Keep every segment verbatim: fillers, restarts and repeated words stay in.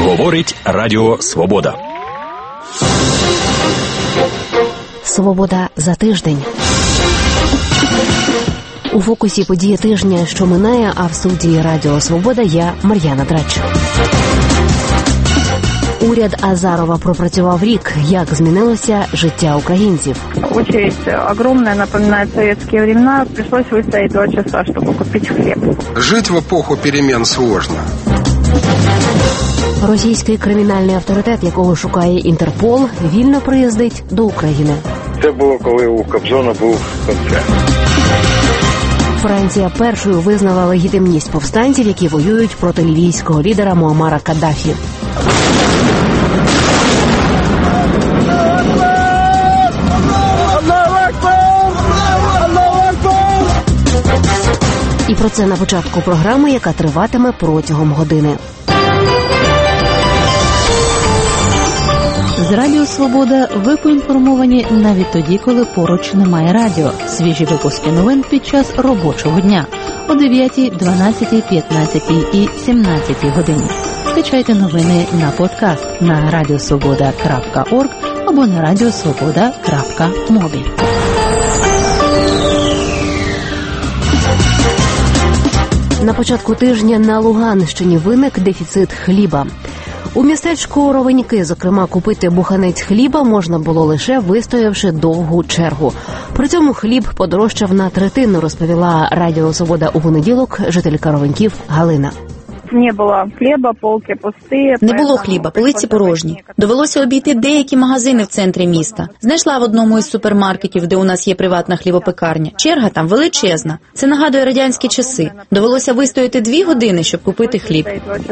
Говорить Радіо Свобода. Свобода за тиждень. У фокусі події тижня, що минає, а в студії Радіо Свобода я, Мар'яна Драч. Уряд Азарова пропрацював рік. Як змінилося життя українців? Очередь огромная, напоминает советские времена. Пришлось выстоять два часа, чтобы купить хлеб. Жить в эпоху перемен сложно. Російський кримінальний авторитет, якого шукає Інтерпол, вільно приїздить до України. Це було, коли у Кобзона був концерт. Франція першою визнала легітимність повстанців, які воюють проти лівійського лідера Муаммара Каддафі. І про це на початку програми, яка триватиме протягом години. З Радіо Свобода ви поінформовані навіть тоді, коли поруч немає радіо. Свіжі випуски новин під час робочого дня о дев'ятій, дванадцятій, п'ятнадцятій і сімнадцятій годині. Скачайте новини на подкаст на радіосвобода крапка орг або на радіосвобода крапка мобі. На початку тижня на Луганщині виник дефіцит хліба. У містечку Ровеньки, зокрема, купити буханець хліба можна було лише вистоявши довгу чергу. При цьому хліб подорожчав на третину, розповіла Радіо Свобода у понеділок жителька Ровеньків Галина. Не було хліба, полки пусті. Не було хліба, полиці порожні. Довелося обійти деякі магазини в центрі міста. Знайшла в одному із супермаркетів, де у нас є приватна хлібопекарня. Черга там величезна. Це нагадує радянські часи. Довелося вистояти дві години, щоб купити хліб.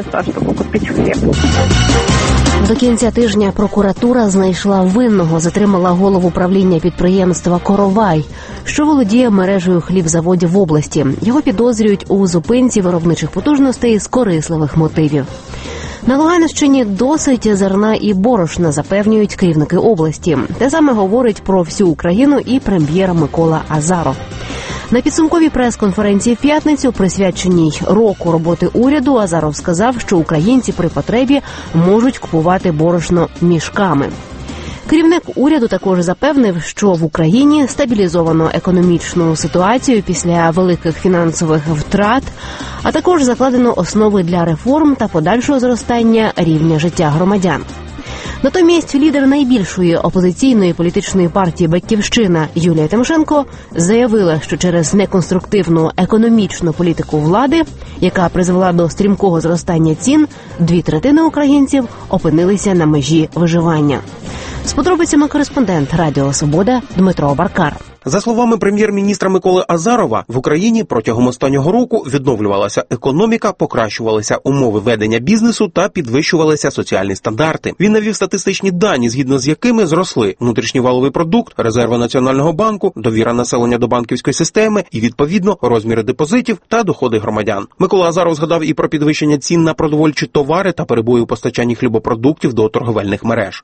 До кінця тижня прокуратура знайшла винного, затримала голову правління підприємства «Коровай», що володіє мережею хлібзаводів в області. Його підозрюють у зупинці виробничих потужностей з корисливих мотивів. На Луганщині досить зерна і борошна, запевнюють керівники області. Те саме говорить про всю Україну і прем'єр Микола Азаров. На підсумковій прес-конференції в п'ятницю, присвяченій року роботи уряду, Азаров сказав, що українці при потребі можуть купувати борошно мішками. Керівник уряду також запевнив, що в Україні стабілізовано економічну ситуацію після великих фінансових втрат, а також закладено основи для реформ та подальшого зростання рівня життя громадян. Натомість лідер найбільшої опозиційної політичної партії «Батьківщина» Юлія Тимошенко заявила, що через неконструктивну економічну політику влади, яка призвела до стрімкого зростання цін, дві третини українців опинилися на межі виживання. З подробицями кореспондент Радіо Свобода Дмитро Баркар. За словами прем'єр-міністра Миколи Азарова, в Україні протягом останнього року відновлювалася економіка, покращувалися умови ведення бізнесу та підвищувалися соціальні стандарти. Він навів статистичні дані, згідно з якими зросли внутрішній валовий продукт, резерви Національного банку, довіра населення до банківської системи і, відповідно, розміри депозитів та доходи громадян. Микола Азаров згадав і про підвищення цін на продовольчі товари та перебої у постачанні хлібопродуктів до торговельних мереж.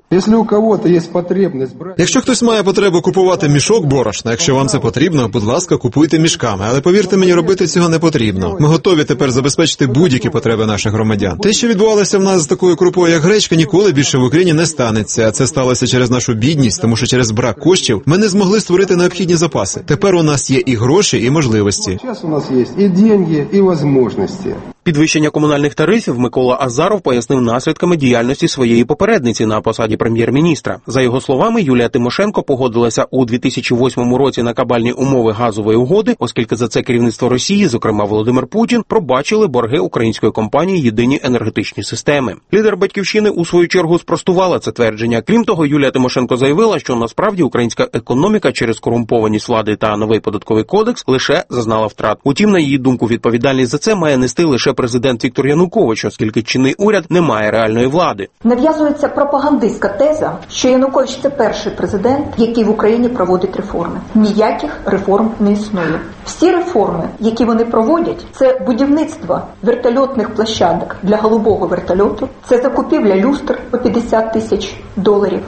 Якщо хтось має потребу купувати мішок борошна, якщо вам це потрібно, будь ласка, купуйте мішками. Але повірте мені, робити цього не потрібно. Ми готові тепер забезпечити будь-які потреби наших громадян. Те, що відбувалося в нас з такою крупою, як гречка, ніколи більше в Україні не станеться. Це сталося через нашу бідність, тому що через брак коштів ми не змогли створити необхідні запаси. Тепер у нас є і гроші, і можливості. Зараз у нас є і гроші, і можливості. Підвищення комунальних тарифів Микола Азаров пояснив наслідками діяльності своєї попередниці на посаді прем'єр-міністра. За його словами, Юлія Тимошенко погодилася у дві тисячі восьмому році на кабальні умови газової угоди, оскільки за це керівництво Росії, зокрема Володимир Путін, пробачили борги української компанії «Єдині енергетичні системи». Лідер «Батьківщини» у свою чергу спростувала це твердження. Крім того, Юлія Тимошенко заявила, що насправді українська економіка через корумпованість влади та новий податковий кодекс лише зазнала втрат. Утім, на її думку, відповідальність за це має нести лише президент Віктор Янукович, оскільки чинний уряд не має реальної влади. Нав'язується пропагандистська теза, що Янукович – це перший президент, який в Україні проводить реформи. Ніяких реформ не існує. Всі реформи, які вони проводять, це будівництво вертольотних площадок для голубого вертольоту, це закупівля люстр по п'ятдесят тисяч доларів,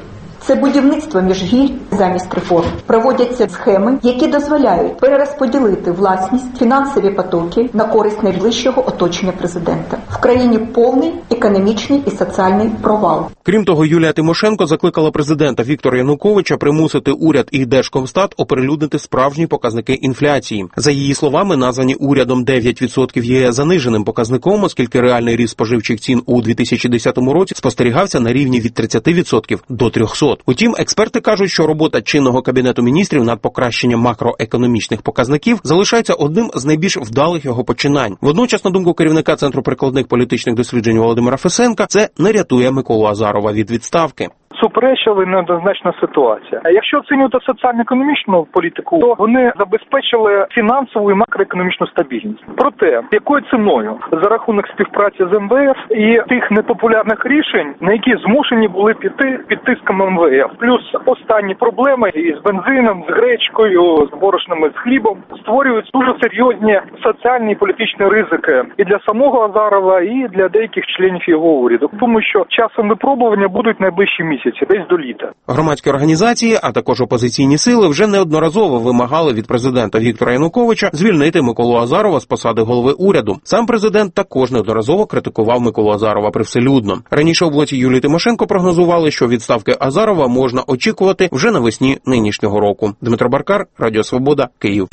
Це будівництво міжгіль замість реформ. Проводяться схеми, які дозволяють перерозподілити власність, фінансові потоки на користь найближчого оточення президента. В країні повний економічний і соціальний провал. Крім того, Юлія Тимошенко закликала президента Віктора Януковича примусити уряд і Держкомстат оприлюднити справжні показники інфляції. За її словами, названі урядом дев'ять відсотків є заниженим показником, оскільки реальний ріст споживчих цін у дві тисячі десятому році спостерігався на рівні від тридцяти відсотків до трьохсот. Утім, експерти кажуть, що робота чинного Кабінету міністрів над покращенням макроекономічних показників залишається одним з найбільш вдалих його починань. Водночас, на думку керівника Центру прикладних політичних досліджень Володимира Фесенка, це не рятує Миколу Азарова від відставки. Суперечила і неоднозначна ситуація. А якщо оцінювати соціально-економічну політику, то вони забезпечили фінансову і макроекономічну стабільність. Проте, якою ціною? За рахунок співпраці з ем ве еф і тих непопулярних рішень, на які змушені були піти під тиском ем ве еф. Плюс останні проблеми із бензином, з гречкою, з борошнами, з хлібом створюють дуже серйозні соціальні і політичні ризики і для самого Азарова, і для деяких членів його уряду. Тому що часом випробування будуть найближчі місяці. Десь до літа. Громадські організації, а також опозиційні сили вже неодноразово вимагали від президента Віктора Януковича звільнити Миколу Азарова з посади голови уряду. Сам президент також неодноразово критикував Миколу Азарова привселюдно. Раніше у блоці Юлії Тимошенко прогнозували, що відставки Азарова можна очікувати вже навесні нинішнього року. Дмитро Баркар, Радіо Свобода, Київ.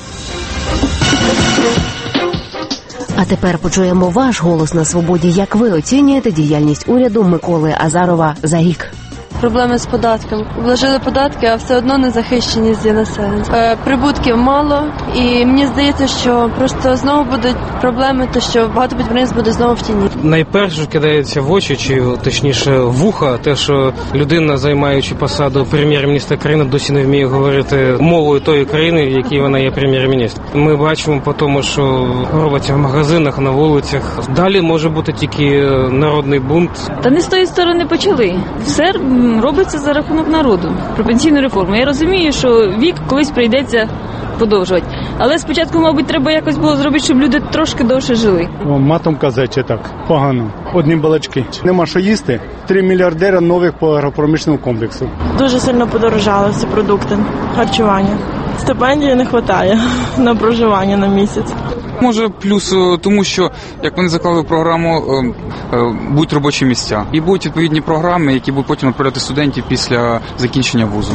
А тепер почуємо ваш голос на свободі. Як ви оцінюєте діяльність уряду Миколи Азарова за рік? Проблеми з податком. Вложили податки, а все одно не захищені з населення. Е, прибутків мало, і мені здається, що просто знову будуть проблеми, то що багато підприємств буде знову в тіні. Найперше кидається в очі, чи точніше в уха, те, що людина, займаючи посаду прем'єр-міністра країни, досі не вміє говорити мовою тої країни, в якій вона є прем'єр-міністр. Ми бачимо по тому, що робиться в магазинах, на вулицях. Далі може бути тільки народний бунт. Та не з тої сторони почали. Все робиться за рахунок народу. Про пенсійну реформу. Я розумію, що вік колись прийдеться подовжувати. Але спочатку, мабуть, треба якось було зробити, щоб люди трошки довше жили. Матом казати так, погано. Одні балачки. Нема що їсти. Три мільярдера нових по агропромишленому комплексу. Дуже сильно подорожали всі продукти харчування. Стипендії не вистачає на проживання на місяць. Може плюс тому, що, як вони заклали в програму, будуть робочі місця. І будуть відповідні програми, які будуть потім відправляти студентів після закінчення вузу.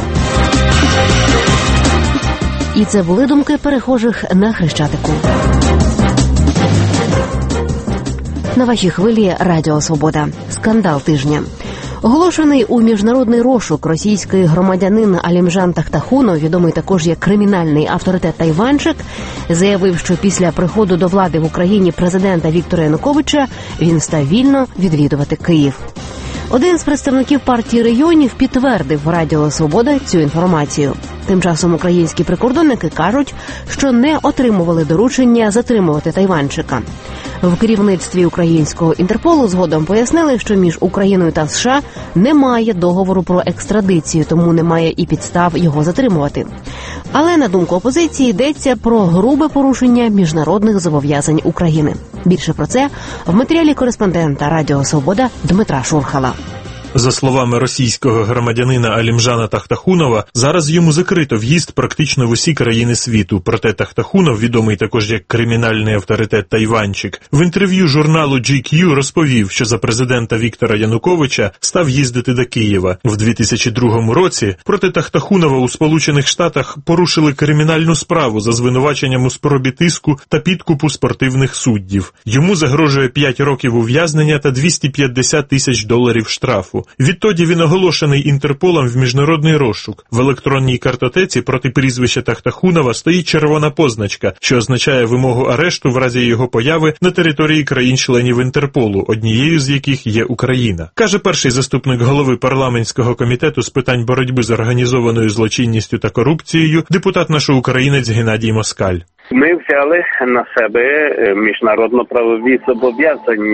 І це були думки перехожих на Хрещатику. На вашій хвилі Радіо Свобода. Скандал тижня. Оголошений у міжнародний розшук російський громадянин Алімжан Тахтахунов, відомий також як кримінальний авторитет Тайванчик, заявив, що після приходу до влади в Україні президента Віктора Януковича він став вільно відвідувати Київ. Один з представників партії регіонів підтвердив Радіо Свобода цю інформацію. Тим часом українські прикордонники кажуть, що не отримували доручення затримувати Тайванчика. В керівництві українського Інтерполу згодом пояснили, що між Україною та США немає договору про екстрадицію, тому немає і підстав його затримувати. Але, на думку опозиції, йдеться про грубе порушення міжнародних зобов'язань України. Більше про це в матеріалі кореспондента Радіо Свобода Дмитра Шурхала. За словами російського громадянина Алімжана Тахтахунова, зараз йому закрито в'їзд практично в усі країни світу. Проте Тахтахунов, відомий також як кримінальний авторитет Тайванчик, в інтерв'ю журналу джі кью розповів, що за президента Віктора Януковича став їздити до Києва. В дві тисячі другому році проти Тахтахунова у Сполучених Штатах порушили кримінальну справу за звинуваченням у спробі тиску та підкупу спортивних суддів. Йому загрожує п'ять років ув'язнення та двісті п'ятдесят тисяч доларів штрафу. Відтоді він оголошений Інтерполом в міжнародний розшук. В електронній картотеці проти прізвища Тахтахунова стоїть червона позначка, що означає вимогу арешту в разі його появи на території країн-членів Інтерполу, однією з яких є Україна. Каже перший заступник голови парламентського комітету з питань боротьби з організованою злочинністю та корупцією, депутат наш-українець Геннадій Москаль. Ми взяли на себе міжнародно-правові зобов'язання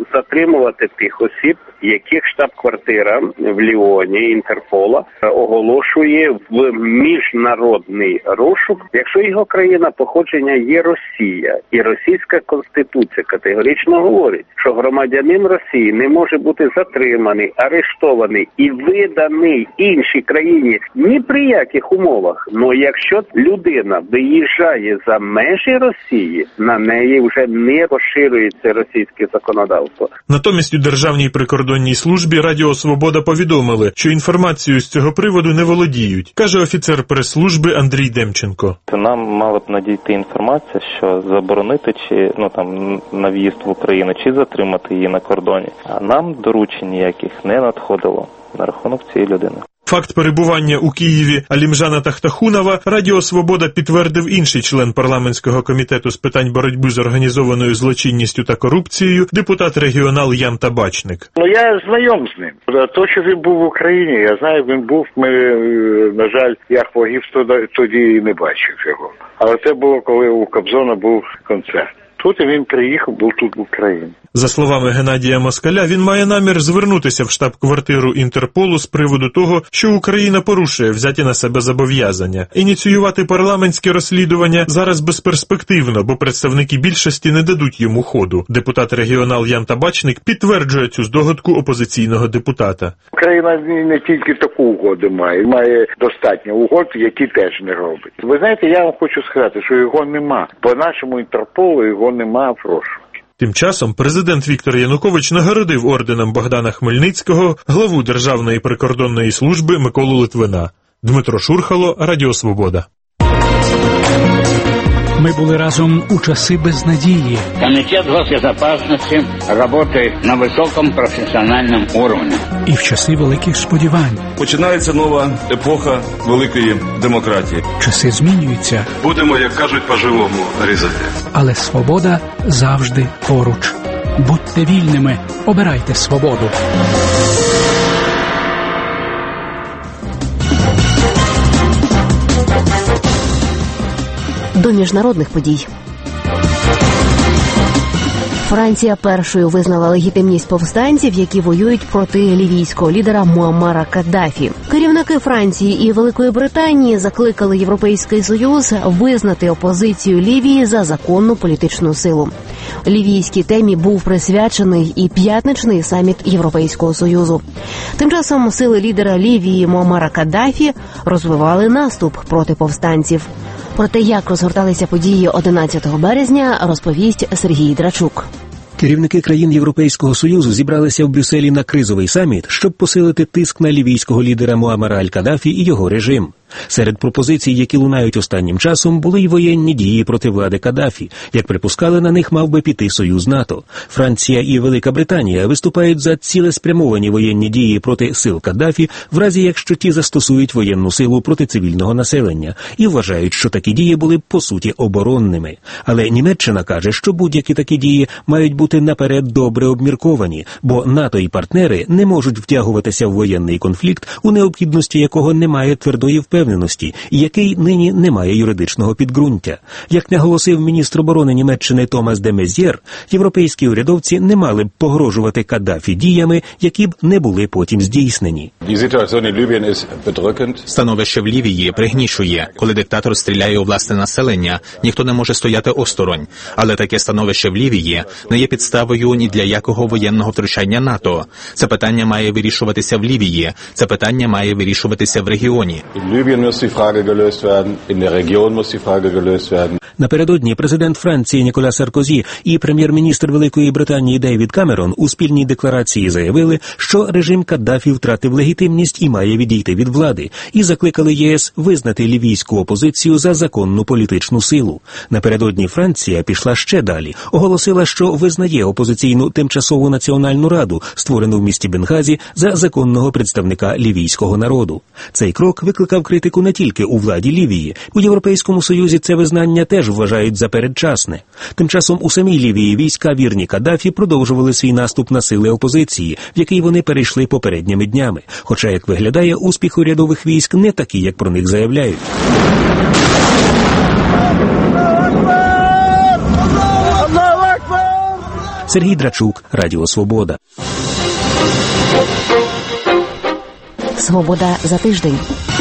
затримувати тих осіб, яких штаб-квартира в Ліоні Інтерпола оголошує в міжнародний розшук, якщо його країна походження є Росія. І російська конституція категорично говорить, що громадянин Росії не може бути затриманий, арештований і виданий іншій країні ні при яких умовах. Но якщо людина виїжджає за межі Росії, на неї вже не поширюється російське законодавство. Натомість у Державній прикордонній службі Радіо Свобода повідомили, що інформацією з цього приводу не володіють, каже офіцер прес-служби Андрій Демченко. Нам мала б надійти інформація, що заборонити чи ну там на в'їзд в Україну, чи затримати її на кордоні. А нам доручень ніяких не надходило на рахунок цієї людини. Факт перебування у Києві Алімжана Тахтахунова Радіо Свобода підтвердив інший член парламентського комітету з питань боротьби з організованою злочинністю та корупцією, депутат-регіонал Ян Табачник. Ну, я знайом з ним. То, що він був в Україні, я знаю, він був, ми, на жаль, я хвогів тоді і не бачив його. Але це було, коли у Кобзона був концерт. Тут і він приїхав, був тут в Україні. За словами Геннадія Москаля, він має намір звернутися в штаб-квартиру Інтерполу з приводу того, що Україна порушує взяті на себе зобов'язання. Ініціювати парламентське розслідування зараз безперспективно, бо представники більшості не дадуть йому ходу. Депутат-регіонал Ян Табачник підтверджує цю здогадку опозиційного депутата. Україна не тільки таку угоду має, має достатньо угод, які теж не робить. Ви знаєте, я вам хочу сказати, що його нема. По нашому Інтерполу його нема, прошу. Тим часом президент Віктор Янукович нагородив орденом Богдана Хмельницького главу Державної прикордонної служби Миколу Литвина. Дмитро Шурхало, Радіо Свобода. Мы были разом у часы безнадеги. Комитет госбезопасности работает на высоком профессиональном уровне. І в часи великих сподівань. Починається нова епоха великої демократії. Часи змінюються. Будемо, як кажуть, по-живому різати. Але свобода завжди поруч. Будьте вільними, обирайте свободу. До міжнародних подій. Франція першою визнала легітимність повстанців, які воюють проти лівійського лідера Муаммара Каддафі. Керівники Франції і Великої Британії закликали Європейський Союз визнати опозицію Лівії за законну політичну силу. Лівійській темі був присвячений і п'ятничний саміт Європейського Союзу. Тим часом сили лідера Лівії Муаммара Каддафі розвивали наступ проти повстанців. Про те, як розгорталися події одинадцятого березня, розповість Сергій Драчук. Керівники країн Європейського Союзу зібралися в Брюсселі на кризовий саміт, щоб посилити тиск на лівійського лідера Муаммара аль-Каддафі і його режим. Серед пропозицій, які лунають останнім часом, були й воєнні дії проти влади Каддафі. Як припускали, на них мав би піти Союз НАТО. Франція і Велика Британія виступають за цілеспрямовані воєнні дії проти сил Каддафі, в разі якщо ті застосують воєнну силу проти цивільного населення, і вважають, що такі дії були б, по суті, оборонними. Але Німеччина каже, що будь-які такі дії мають бути наперед добре обмірковані, бо НАТО і партнери не можуть втягуватися в воєнний конфлікт, у необхідності якого немає твердої впевненості, і який нині не має юридичного підґрунтя. Як наголосив міністр оборони Німеччини Томас де Мезьєр, європейські урядовці не мали б погрожувати Каддафі діями, які б не були потім здійснені. Становище в Лівії пригнічує. Коли диктатор стріляє у власне населення, ніхто не може стояти осторонь. Але таке становище в Лівії не є підставою ні для якого воєнного втручання НАТО. Це питання має вирішуватися в Лівії. Це питання має вирішуватися в регіоні. Напередодні президент Франції Ніколя Саркозі і прем'єр-міністр Великої Британії Дейвід Камерон у спільній декларації заявили, що режим Каддафі втратив легітимність і має відійти від влади, і закликали ЄС визнати лівійську опозицію за законну політичну силу. Напередодні Франція пішла ще далі, оголосила, що визнає опозиційну тимчасову національну раду, створену в місті Бенгазі за законного представника лівійського народу. Цей крок викликав критику не тільки у владі Лівії. У Європейському Союзі це визнання теж вважають за передчасне. Тим часом у самій Лівії війська вірні Каддафі продовжували свій наступ на сили опозиції, в який вони перейшли попередніми днями. Хоча, як виглядає, успіх урядових військ не такий, як про них заявляють. Сергій Драчук, Радіо Свобода. Свобода за тиждень.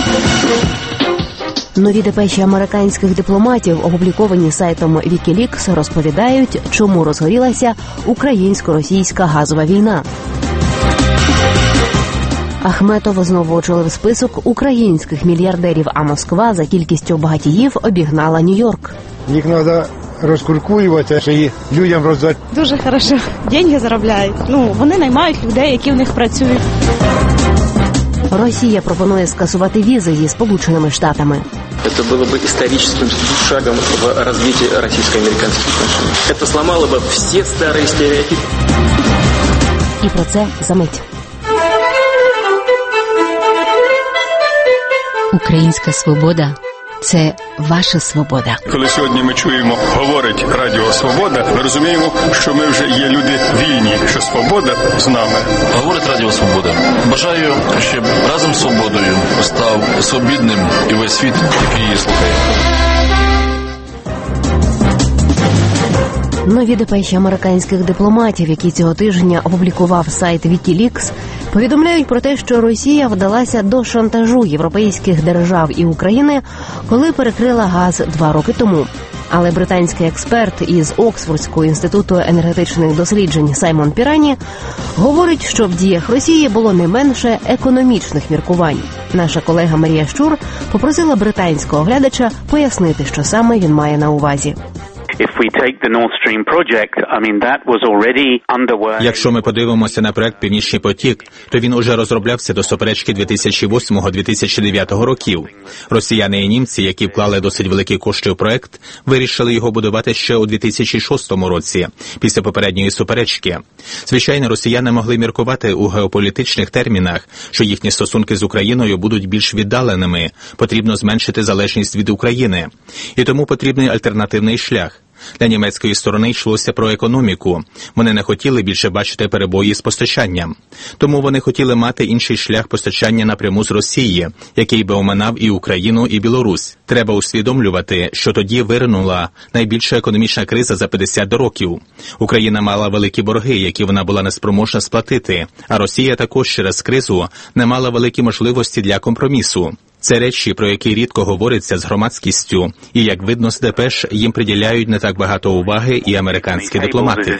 Нові депеші американських дипломатів, опубліковані сайтом WikiLeaks, розповідають, чому розгорілася українсько-російська газова війна. Ахметов знову очолив список українських мільярдерів, а Москва за кількістю багатіїв обігнала Нью-Йорк. Їх треба розкуркулювати, що їх людям роздати. Дуже хорошо. Деньги заробляють. Ну, вони наймають людей, які в них працюють. Росія пропонує скасувати візи зі Сполученими Штатами. Это было бы историческим шагом в развитии российско-американских отношений. Это сломало бы все старые стереотипы. І про це за мить. Українська свобода – це ваша свобода. Коли сьогодні ми чуємо, говорить Радіо Свобода, ми розуміємо, що ми вже є люди вільні, що свобода з нами. Говорить Радіо Свобода. Бажаю, щоб разом з свободою став свобідним і весь світ, який її слухає. Нові депеші американських дипломатів, які цього тижня опублікував сайт WikiLeaks, повідомляють про те, що Росія вдалася до шантажу європейських держав і України, коли перекрила газ два роки тому. Але британський експерт із Оксфордського інституту енергетичних досліджень Саймон Пірані говорить, що в діях Росії було не менше економічних міркувань. Наша колега Марія Щур попросила британського глядача пояснити, що саме він має на увазі. Якщо ми подивимося на проект «Північний потік», то він уже розроблявся до суперечки дві тисячі восьмого - дві тисячі дев'ятого років. Росіяни і німці, які вклали досить великі кошти у проект, вирішили його будувати ще у дві тисячі шостому році, після попередньої суперечки. Звичайно, росіяни могли міркувати у геополітичних термінах, що їхні стосунки з Україною будуть більш віддаленими, потрібно зменшити залежність від України. І тому потрібний альтернативний шлях. Для німецької сторони йшлося про економіку. Вони не хотіли більше бачити перебої з постачанням. Тому вони хотіли мати інший шлях постачання напряму з Росії, який би оминав і Україну, і Білорусь. Треба усвідомлювати, що тоді виринула найбільша економічна криза за п'ятдесят років. Україна мала великі борги, які вона була неспроможна сплатити, а Росія також через кризу не мала великі можливості для компромісу. Це речі, про які рідко говориться з громадськістю, і, як видно з депеш, їм приділяють не так багато уваги і американські дипломати.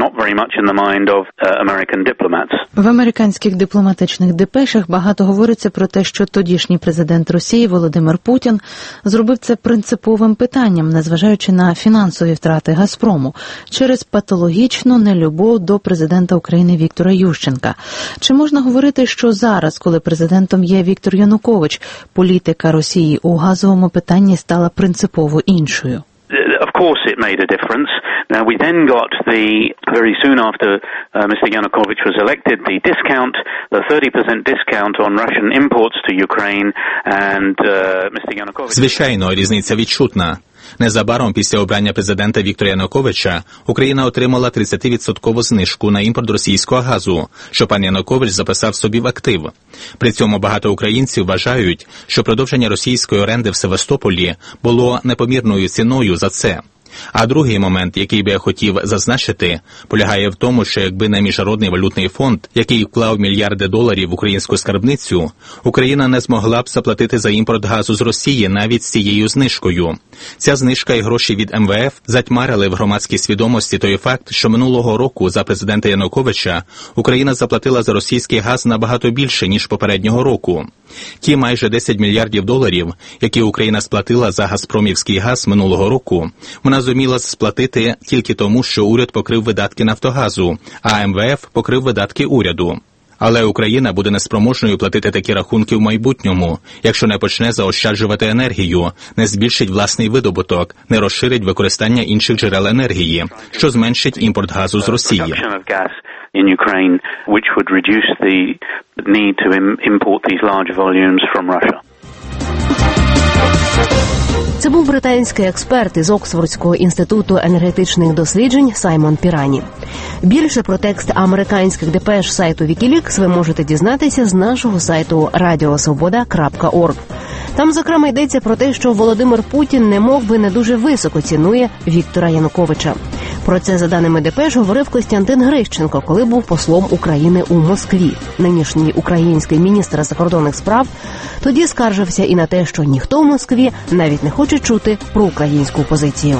В американських дипломатичних депешах багато говориться про те, що тодішній президент Росії Володимир Путін зробив це принциповим питанням, незважаючи на фінансові втрати «Газпрому», через патологічну нелюбов до президента України Віктора Ющенка. Чи можна говорити, що зараз, коли президентом є Віктор Янукович, політика Росії у газовому питанні стала принципово іншою? Of course it made a difference. Now we then got the, very soon after uh, Mister Yanukovych was elected, the discount, the thirty percent discount on Russian imports to Ukraine, and uh, Mister Yanukovych... Звичайно, різниця відчутна. Незабаром після обрання президента Віктора Януковича Україна отримала тридцятивідсоткову знижку на імпорт російського газу, що пан Янукович записав собі в актив. При цьому багато українців вважають, що продовження російської оренди в Севастополі було непомірною ціною за це. А другий момент, який би я хотів зазначити, полягає в тому, що якби не Міжнародний валютний фонд, який вклав мільярди доларів в українську скарбницю, Україна не змогла б заплатити за імпорт газу з Росії навіть з цією знижкою. Ця знижка і гроші від ем ве еф затьмарили в громадській свідомості той факт, що минулого року за президента Януковича Україна заплатила за російський газ набагато більше, ніж попереднього року. Ті майже десять мільярдів доларів, які Україна сплатила за газпромівський газ минулого року, вона зуміла сплатити тільки тому, що уряд покрив видатки Нафтогазу, а ем ве еф покрив видатки уряду. Але Україна буде неспроможною платити такі рахунки в майбутньому, якщо не почне заощаджувати енергію, не збільшить власний видобуток, не розширить використання інших джерел енергії, що зменшить імпорт газу з Росії. In Ukraine, which would reduce the need to import these large volumes from Russia. Це був британський експерт із Оксфордського інституту енергетичних досліджень Саймон Пірані. Більше про текст американських депеш сайту WikiLeaks ви можете дізнатися з нашого сайту радіо свобода крапка орг. Там, зокрема, йдеться про те, що Володимир Путін немов би не дуже високо цінує Віктора Януковича. Про це, за даними Депеш, говорив Костянтин Грищенко, коли був послом України у Москві. Нинішній український міністр закордонних справ тоді скаржився і на те, що ніхто в Москві навіть не хоче чути про українську позицію.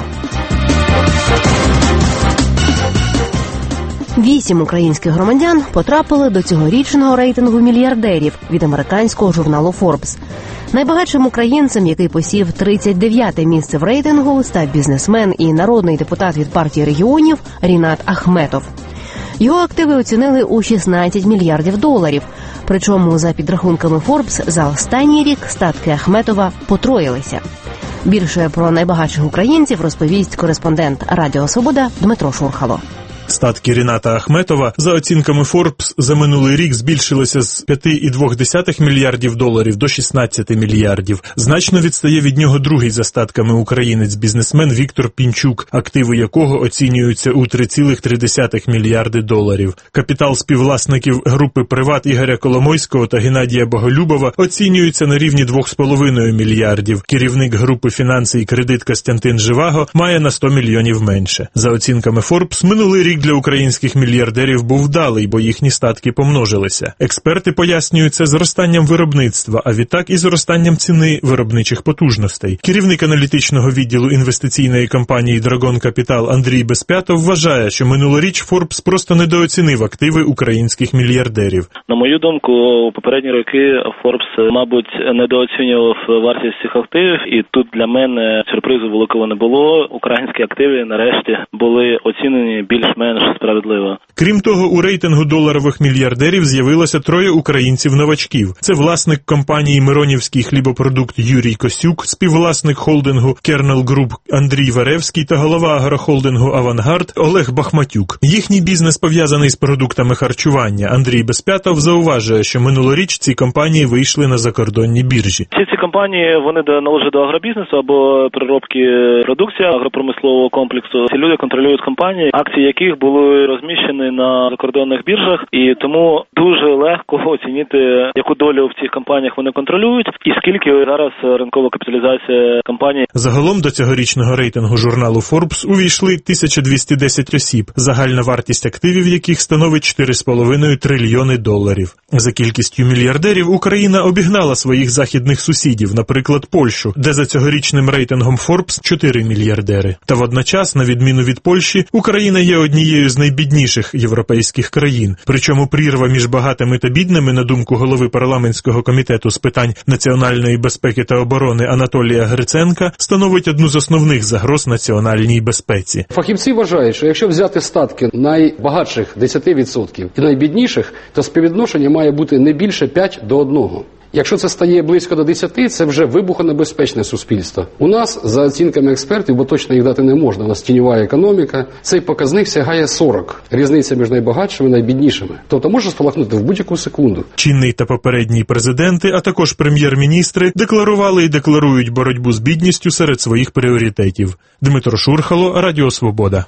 Вісім українських громадян потрапили до цьогорічного рейтингу мільярдерів від американського журналу Forbes. Найбагатшим українцем, який посів тридцять дев'яте місце в рейтингу, став бізнесмен і народний депутат від партії регіонів Рінат Ахметов. Його активи оцінили у шістнадцять мільярдів доларів. Причому, за підрахунками Forbes, за останній рік статки Ахметова потроїлися. Більше про найбагатших українців розповість кореспондент Радіо Свобода Дмитро Шурхало. Статки Ріната Ахметова, за оцінками Forbes, за минулий рік збільшилися з п'ять цілих дві десятих мільярдів доларів до шістнадцять мільярдів. Значно відстає від нього другий за статками українець-бізнесмен Віктор Пінчук, активи якого оцінюються у три цілих три десятих мільярди доларів. Капітал співвласників групи «Приват» Ігоря Коломойського та Геннадія Боголюбова оцінюється на рівні два з половиною мільярдів. Керівник групи «Фінанси і кредит» Костянтин Живаго має на сто мільйонів менше. За оцінками Forbes, минулий рік для українських мільярдерів був вдалий, бо їхні статки помножилися. Експерти пояснюють це зростанням виробництва, а відтак і зростанням ціни виробничих потужностей. Керівник аналітичного відділу інвестиційної компанії Dragon Capital Андрій Безп'ятов вважає, що минулоріч Forbes просто недооцінив активи українських мільярдерів. На мою думку, у попередні роки Forbes, мабуть, недооцінював вартість цих активів, і тут для мене сюрпризу великого не було. Українські активи нарешті були оцінені більш-менш справедливо. Крім того, у рейтингу доларових мільярдерів з'явилося троє українців-новачків. Це власник компанії «Миронівський хлібопродукт» Юрій Косюк, співвласник холдингу «Кернел Груп» Андрій Варевський та голова агрохолдингу «Авангард» Олег Бахматюк. Їхній бізнес пов'язаний з продуктами харчування. Андрій Безп'ятов зауважує, що минулоріч ці компанії вийшли на закордонні біржі. Всі ці компанії, вони належать до агробізнесу або переробки продукції агропромислового комплексу. Ці люди контролюють компанії, акції яких були розміщені на закордонних біржах, і тому дуже легко оцінити, яку долю в цих компаніях вони контролюють, і скільки зараз ринкова капіталізація компаній. Загалом до цьогорічного рейтингу журналу Forbes увійшли тисяча двісті десять осіб, загальна вартість активів яких становить чотири з половиною трильйони доларів. За кількістю мільярдерів Україна обігнала своїх західних сусідів, наприклад, Польщу, де за цьогорічним рейтингом Forbes чотири мільярдери. Та водночас, на відміну від Польщі, Україна є однією з найбідніших європейських країн. Причому прірва між багатими та бідними, на думку голови парламентського комітету з питань національної безпеки та оборони Анатолія Гриценка, становить одну з основних загроз національній безпеці. Фахівці вважають, що якщо взяти статки найбагатших десять відсотків і найбідніших, то співвідношення має бути не більше п'ять до одного. Якщо це стає близько до десяти, це вже вибухонебезпечне суспільство. У нас, за оцінками експертів, бо точно їх дати не можна, у нас тіньова економіка, цей показник сягає сорок. Різниця між найбагатшими і найбіднішими. Тобто може спалахнути в будь-яку секунду. Чинний та попередній президенти, а також прем'єр-міністри декларували і декларують боротьбу з бідністю серед своїх пріоритетів. Дмитро Шурхало, Радіо Свобода.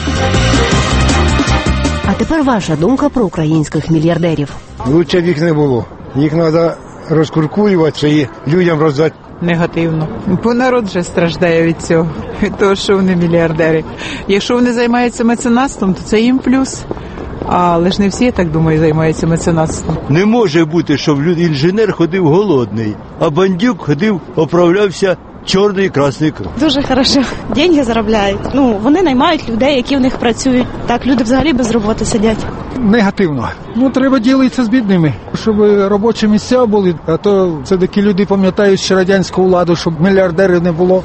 А тепер ваша думка про українських мільярдерів. Лучше б їх не було. Їх треба розкуркулювати і людям роздати. Негативно. Бо народ вже страждає від цього, від того, що вони мільярдери. Якщо вони займаються меценатством, то це їм плюс. Але ж не всі, я так думаю, займаються меценатством. Не може бути, щоб інженер ходив голодний, а бандюк ходив, оправлявся чорний і красний кров. Дуже хорошо. Деньги заробляють. Ну, вони наймають людей, які в них працюють. Так, люди взагалі без роботи сидять. Негативно. Ну, треба ділитися з бідними, щоб робочі місця були. А то все-таки люди пам'ятають ще радянську владу, щоб мільярдерів не було.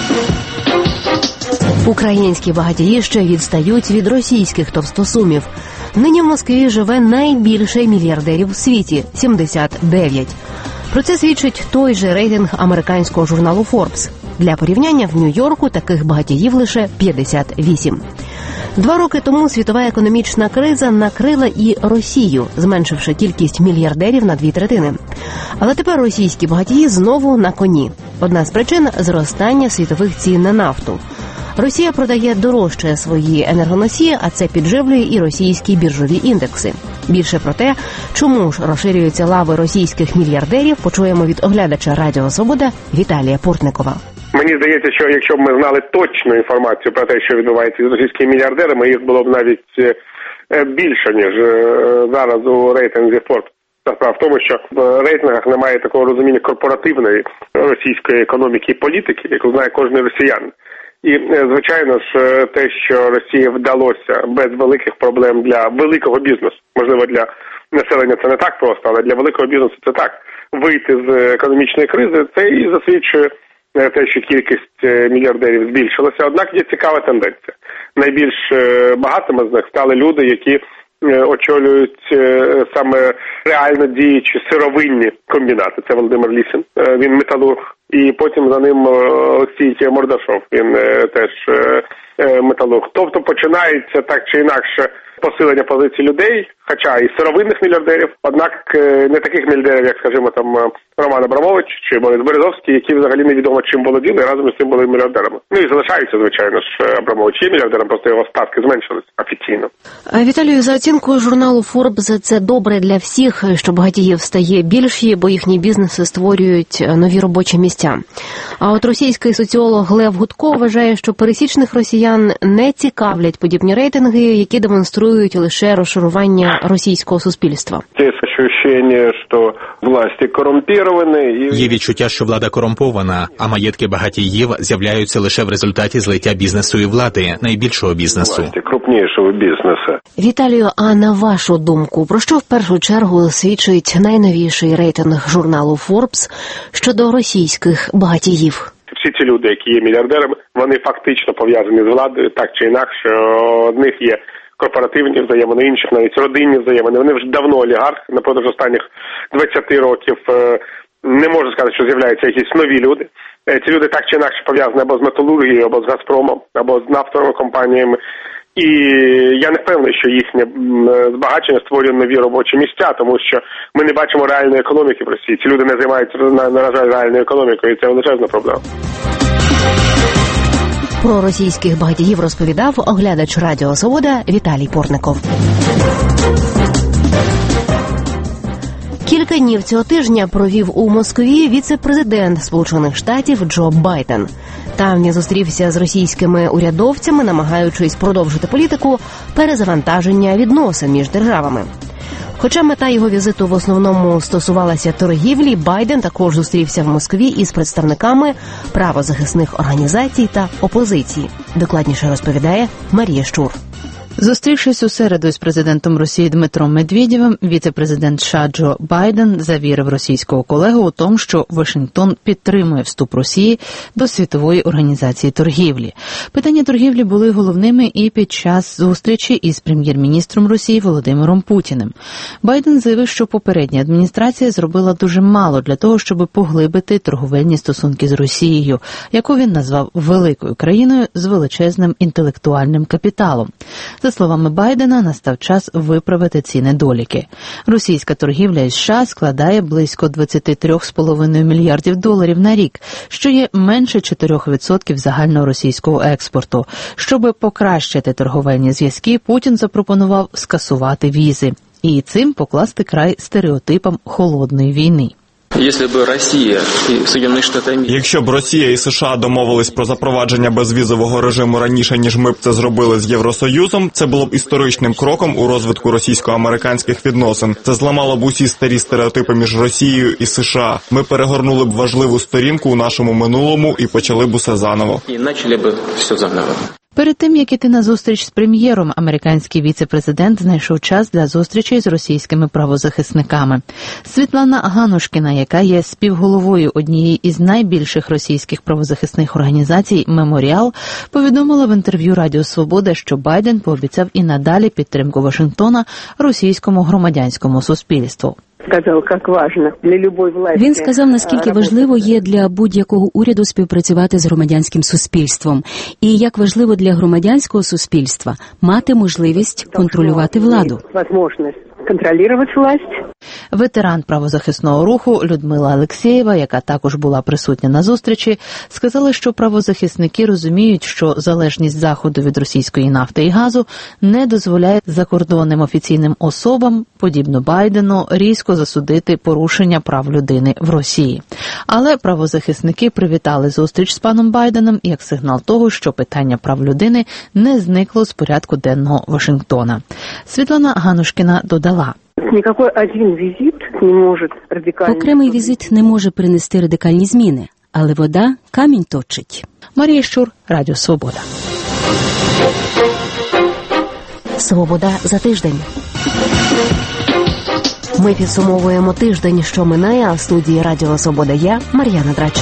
Українські багатії ще відстають від російських товстосумів. Нині в Москві живе найбільше мільярдерів у світі – сімдесят дев'ять. Про це свідчить той же рейтинг американського журналу Forbes. Для порівняння, в Нью-Йорку таких багатіїв лише п'ятдесят вісім. Два роки тому світова економічна криза накрила і Росію, зменшивши кількість мільярдерів на дві третини. Але тепер російські багатії знову на коні. Одна з причин – зростання світових цін на нафту. Росія продає дорожче свої енергоносії, а це підживлює і російські біржові індекси. Більше про те, чому ж розширюються лави російських мільярдерів, почуємо від оглядача Радіо Свобода Віталія Портникова. Мені здається, що якщо б ми знали точну інформацію про те, що відбувається з російськими мільярдерами, їх було б навіть більше, ніж зараз у рейтинзі Forbes. Справа в тому, що в рейтингах немає такого розуміння корпоративної російської економіки і політики, яку знає кожен росіянин. І, звичайно ж, те, що Росії вдалося без великих проблем для великого бізнесу, можливо, для населення це не так просто, але для великого бізнесу це так, вийти з економічної кризи, це і засвідчує те, що кількість мільярдерів збільшилася. Однак є цікава тенденція. Найбільш багатими з них стали люди, які очолюють саме реально діючі сировинні комбінати. Це Володимир Лісін, він металург. І потім за ним Олексій Мордашов, він теж металург. Тобто починається так чи інакше посилення позицій людей, хоча і сировинних мільярдерів, однак не таких мільярдерів, як, скажімо, там Роман Абрамович чи Борис Березовський, які взагалі невідомо чим володіли, і разом із цим були мільярдерами. Ну і залишаються, звичайно ж, Абрамович є мільярдером, просто його ставки зменшились офіційно. Віталію, за оцінкою журналу Forbes, це добре для всіх, що багатіїв стає більше, бо їхні бізнеси створюють нові робочі місця. А от російський соціолог Лев Гудко вважає, що пересічних росіян не цікавлять подібні рейтинги, які демонструють лише розшарування російського суспільства. Є відчуття, що власті корумповані. Є відчуття, що влада корумпована, а маєтки багатіїв з'являються лише в результаті злиття бізнесу і влади, найбільшого бізнесу. Власті крупнішого бізнесу. Віталію, а на вашу думку, про що в першу чергу свідчить найновіший рейтинг журналу Forbes щодо російських багатіїв? Всі ці люди, які є мільярдерами, вони фактично пов'язані з владою, так чи інакше, в них є корпоративні взаємини, інших навіть родинні взаємини. Вони вже давно олігархи, напротязі останніх двадцяти років не можу сказати, що з'являються якісь нові люди. Ці люди так чи інакше пов'язані або з металургією, або з Газпромом, або з нафтовими компаніями. І я не впевнений, що їхнє збагачення створює нові робочі місця, тому що ми не бачимо реальної економіки в Росії. Ці люди не займаються, на жаль, реальною економікою, і це величезна проблема. Про російських багатіїв розповідав оглядач Радіо Свобода Віталій Портников. Кілька днів цього тижня провів у Москві віце-президент Сполучених Штатів Джо Байден. Там він зустрівся з російськими урядовцями, намагаючись продовжити політику перезавантаження відносин між державами. Хоча мета його візиту в основному стосувалася торгівлі, Байден також зустрівся в Москві із представниками правозахисних організацій та опозиції. Докладніше розповідає Марія Щур. Зустрівшись у середу із президентом Росії Дмитром Медведєвим, віце-президент США Джо Байден завірив російського колегу у тому, що Вашингтон підтримує вступ Росії до Світової організації торгівлі. Питання торгівлі були головними і під час зустрічі із прем'єр-міністром Росії Володимиром Путіним. Байден заявив, що попередня адміністрація зробила дуже мало для того, щоб поглибити торговельні стосунки з Росією, яку він назвав великою країною з величезним інтелектуальним капіталом. За словами Байдена, настав час виправити ці недоліки. Російська торгівля із США складає близько двадцять три цілих п'ять десятих мільярдів доларів на рік, що є менше чотири відсотки загального російського експорту. Щоб покращити торговельні зв'язки, Путін запропонував скасувати візи і цим покласти край стереотипам холодної війни. Якщо б Росія і США домовились про запровадження безвізового режиму раніше, ніж ми б це зробили з Євросоюзом, це було б історичним кроком у розвитку російсько-американських відносин. Це зламало б усі старі стереотипи між Росією і США. Ми перегорнули б важливу сторінку у нашому минулому і почали б усе заново. І почали б все заново. Перед тим, як іти на зустріч з прем'єром, американський віце-президент знайшов час для зустрічей з російськими правозахисниками. Світлана Ганушкіна, яка є співголовою однієї із найбільших російських правозахисних організацій «Меморіал», повідомила в інтерв'ю Радіо Свобода, що Байден пообіцяв і надалі підтримку Вашингтона російському громадянському суспільству. Він сказав, наскільки важливо є для будь-якого уряду співпрацювати з громадянським суспільством. І як важливо для громадянського суспільства мати можливість контролювати владу. Ветеран правозахисного руху Людмила Алексєєва, яка також була присутня на зустрічі, сказала, що правозахисники розуміють, що залежність Заходу від російської нафти і газу не дозволяє закордонним офіційним особам, подібно Байдену, різко засудити порушення прав людини в Росії. Але правозахисники привітали зустріч з паном Байденом як сигнал того, що питання прав людини не зникло з порядку денного Вашингтона. Світлана Ганушкіна додала: Никакой один визит не может радикально... Окремий візит не може принести радикальні зміни, але вода камінь точить. Марія Щур, Радіо Свобода. Свобода за тиждень. Ми підсумовуємо тиждень, що минає, а в студії Радіо Свобода я, Мар'яна Драч.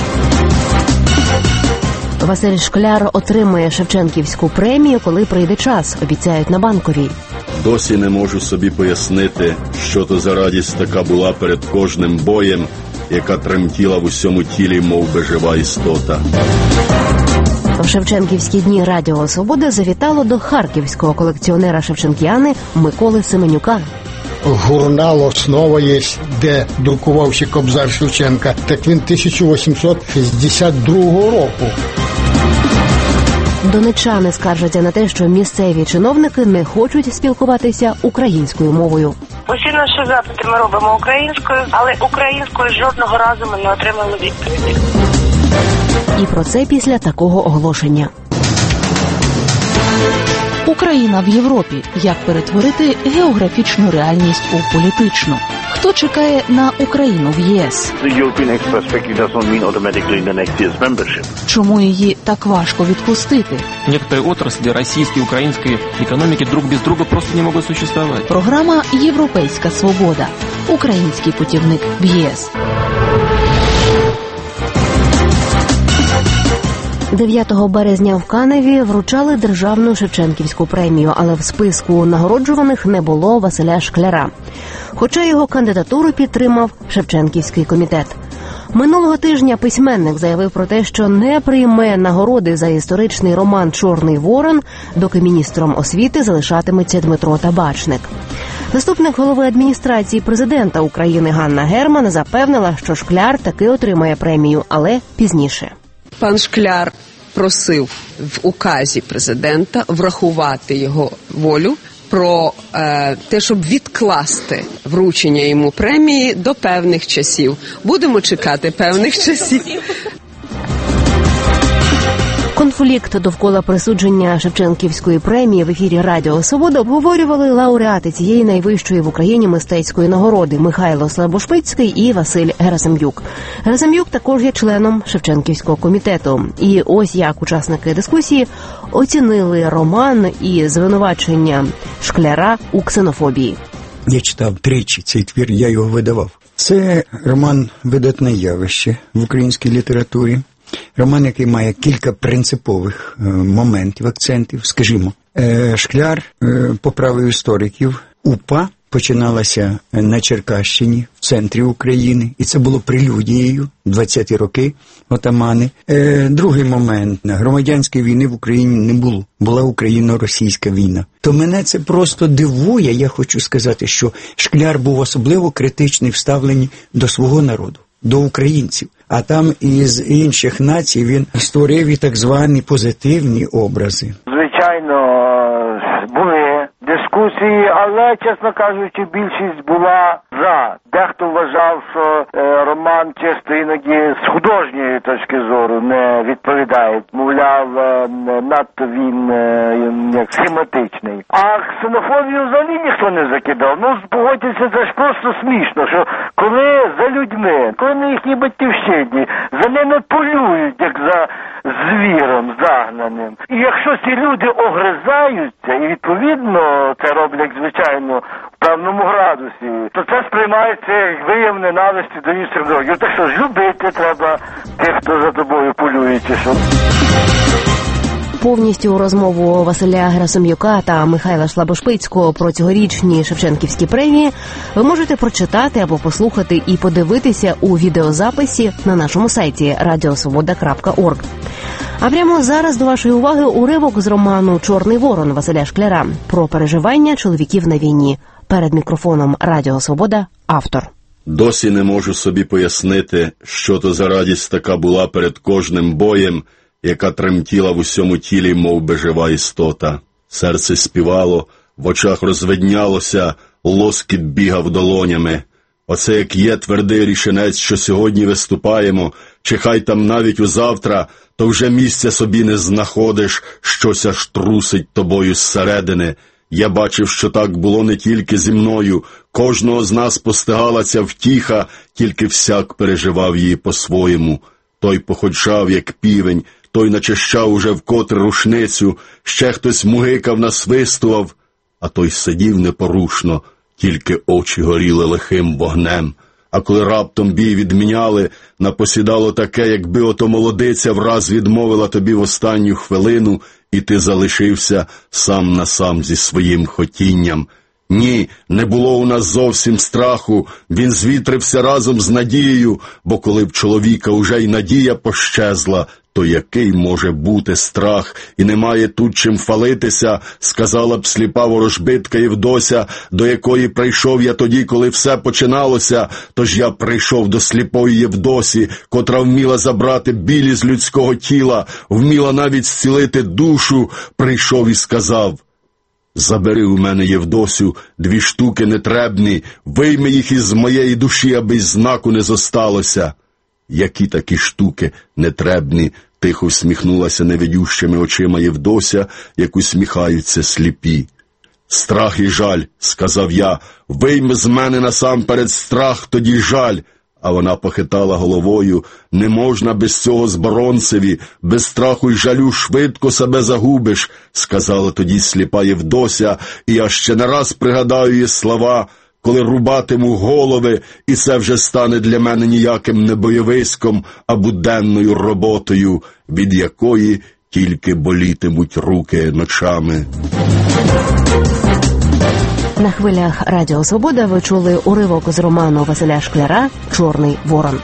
Василь Шкляр отримує Шевченківську премію, коли прийде час, обіцяють на Банковій. Досі не можу собі пояснити, що то за радість така була перед кожним боєм, яка тремтіла в усьому тілі, мов би жива істота. В Шевченківські дні Радіо Свобода завітало до харківського колекціонера шевченкіани Миколи Семенюка. Журнал «Основа» є, де друкувався Кобзар Шевченка. Так він тисяча вісімсот шістдесят другого року. Донеччани скаржаться на те, що місцеві чиновники не хочуть спілкуватися українською мовою. Усі наші запити ми робимо українською, але українською жодного разу ми не отримали відповіді. І про це після такого оголошення. Україна в Європі. Як перетворити географічну реальність у політичну? Хто чекає на Україну в ЄС? Чому її так важко відпустити? Некоторые отрасли российской и украинской экономики друг без друга просто не могут существовать. Програма «Європейська свобода». Український путівник в ЄС. дев'ятого березня в Каневі вручали державну Шевченківську премію, але в списку нагороджуваних не було Василя Шкляра. Хоча його кандидатуру підтримав Шевченківський комітет. Минулого тижня письменник заявив про те, що не прийме нагороди за історичний роман «Чорний ворон», доки міністром освіти залишатиметься Дмитро Табачник. Заступник голови адміністрації президента України Ганна Герман запевнила, що Шкляр таки отримає премію, але пізніше. Пан Шкляр просив в указі президента врахувати його волю про е, те, щоб відкласти вручення йому премії до певних часів. Будемо чекати певних часів. Конфлікт довкола присудження Шевченківської премії в ефірі Радіо Свобода обговорювали лауреати цієї найвищої в Україні мистецької нагороди Михайло Слабошпицький і Василь Герасим'юк. Герасим'юк також є членом Шевченківського комітету. І ось як учасники дискусії оцінили роман і звинувачення Шкляра у ксенофобії. Я читав тричі цей твір, я його видавав. Це роман «Видатне явище» в українській літературі. Роман, який має кілька принципових е, моментів, акцентів. Скажімо, е, Шкляр е, поправив істориків. УПА починалася на Черкащині, в центрі України, і це було прелюдією, двадцяті роки, отамани. Е, другий момент, громадянської війни в Україні не було, була україно-російська війна. То мене це просто дивує, я хочу сказати, що Шкляр був особливо критичний в ставленні до свого народу, до українців. А там із інших націй він створив і так звані позитивні образи. Звичайно, були дискусії, але, чесно кажучи, більшість була за. Дехто вважав, що е, роман чисто іноді з художньої точки зору не відповідає. Мовляв, е, надто він е, як схематичний. А ксенофобію взагалі ніхто не закидав. Ну, погодьтеся, це ж просто смішно, що коли за людьми, коли на їхній батьківщині, за ними полюють, як за звіром загнаним. І якщо ці люди огризаються, і відповідно це роблять, звичайно, в певному градусі, то це сприймається як вияв ненависті до інших народів. Так що ж, любити треба тих, хто за тобою полює, чи що. Повністю розмову Василя Герасим'юка та Михайла Слабошпицького про цьогорічні Шевченківські премії ви можете прочитати або послухати і подивитися у відеозаписі на нашому сайті радіосвобода крапка орг. А прямо зараз до вашої уваги уривок з роману «Чорний ворон» Василя Шкляра про переживання чоловіків на війні. Перед мікрофоном Радіо Свобода автор. Досі не можу собі пояснити, що то за радість така була перед кожним боєм, яка тремтіла в усьому тілі, мов би жива істота. Серце співало, в очах розвиднялося, лоскіт бігав долонями. Оце як є твердий рішенець, що сьогодні виступаємо, чи хай там навіть узавтра, то вже місця собі не знаходиш, щось аж трусить тобою зсередини. Я бачив, що так було не тільки зі мною, кожного з нас постигала ця втіха, тільки всяк переживав її по-своєму. Той походжав, як півень, той начищав уже вкотре рушницю, ще хтось мугикав, насвистував, а той сидів непорушно, тільки очі горіли лихим вогнем. А коли раптом бій відміняли, напосідало таке, якби ото молодиця враз відмовила тобі в останню хвилину, і ти залишився сам на сам зі своїм хотінням. Ні, не було у нас зовсім страху, він звітрився разом з надією, бо коли в чоловіка уже й надія пощезла, то який може бути страх, і немає тут чим фалитися, сказала б сліпа ворожбитка Євдося, до якої прийшов я тоді, коли все починалося, тож я прийшов до сліпої Євдосі, котра вміла забрати біль з людського тіла, вміла навіть зцілити душу, прийшов і сказав: «Забери у мене, Євдосю, дві штуки нетребні, вийми їх із моєї душі, аби й знаку не зосталося». «Які такі штуки нетребні?» – тихо всміхнулася невидющими очима Євдося, як усміхаються сліпі. «Страх і жаль», – сказав я, – «вийми з мене насамперед страх, тоді жаль». А вона похитала головою: «Не можна без цього зборонцеві, без страху й жалю швидко себе загубиш», – сказала тоді сліпа Євдося, і я ще не раз пригадаю її слова: «Коли рубатиму голови, і це вже стане для мене ніяким не бойовиськом, а буденною роботою, від якої тільки болітимуть руки ночами». На хвилях Радіо Свобода ви чули уривок з роману Василя Шкляра «Чорний ворон».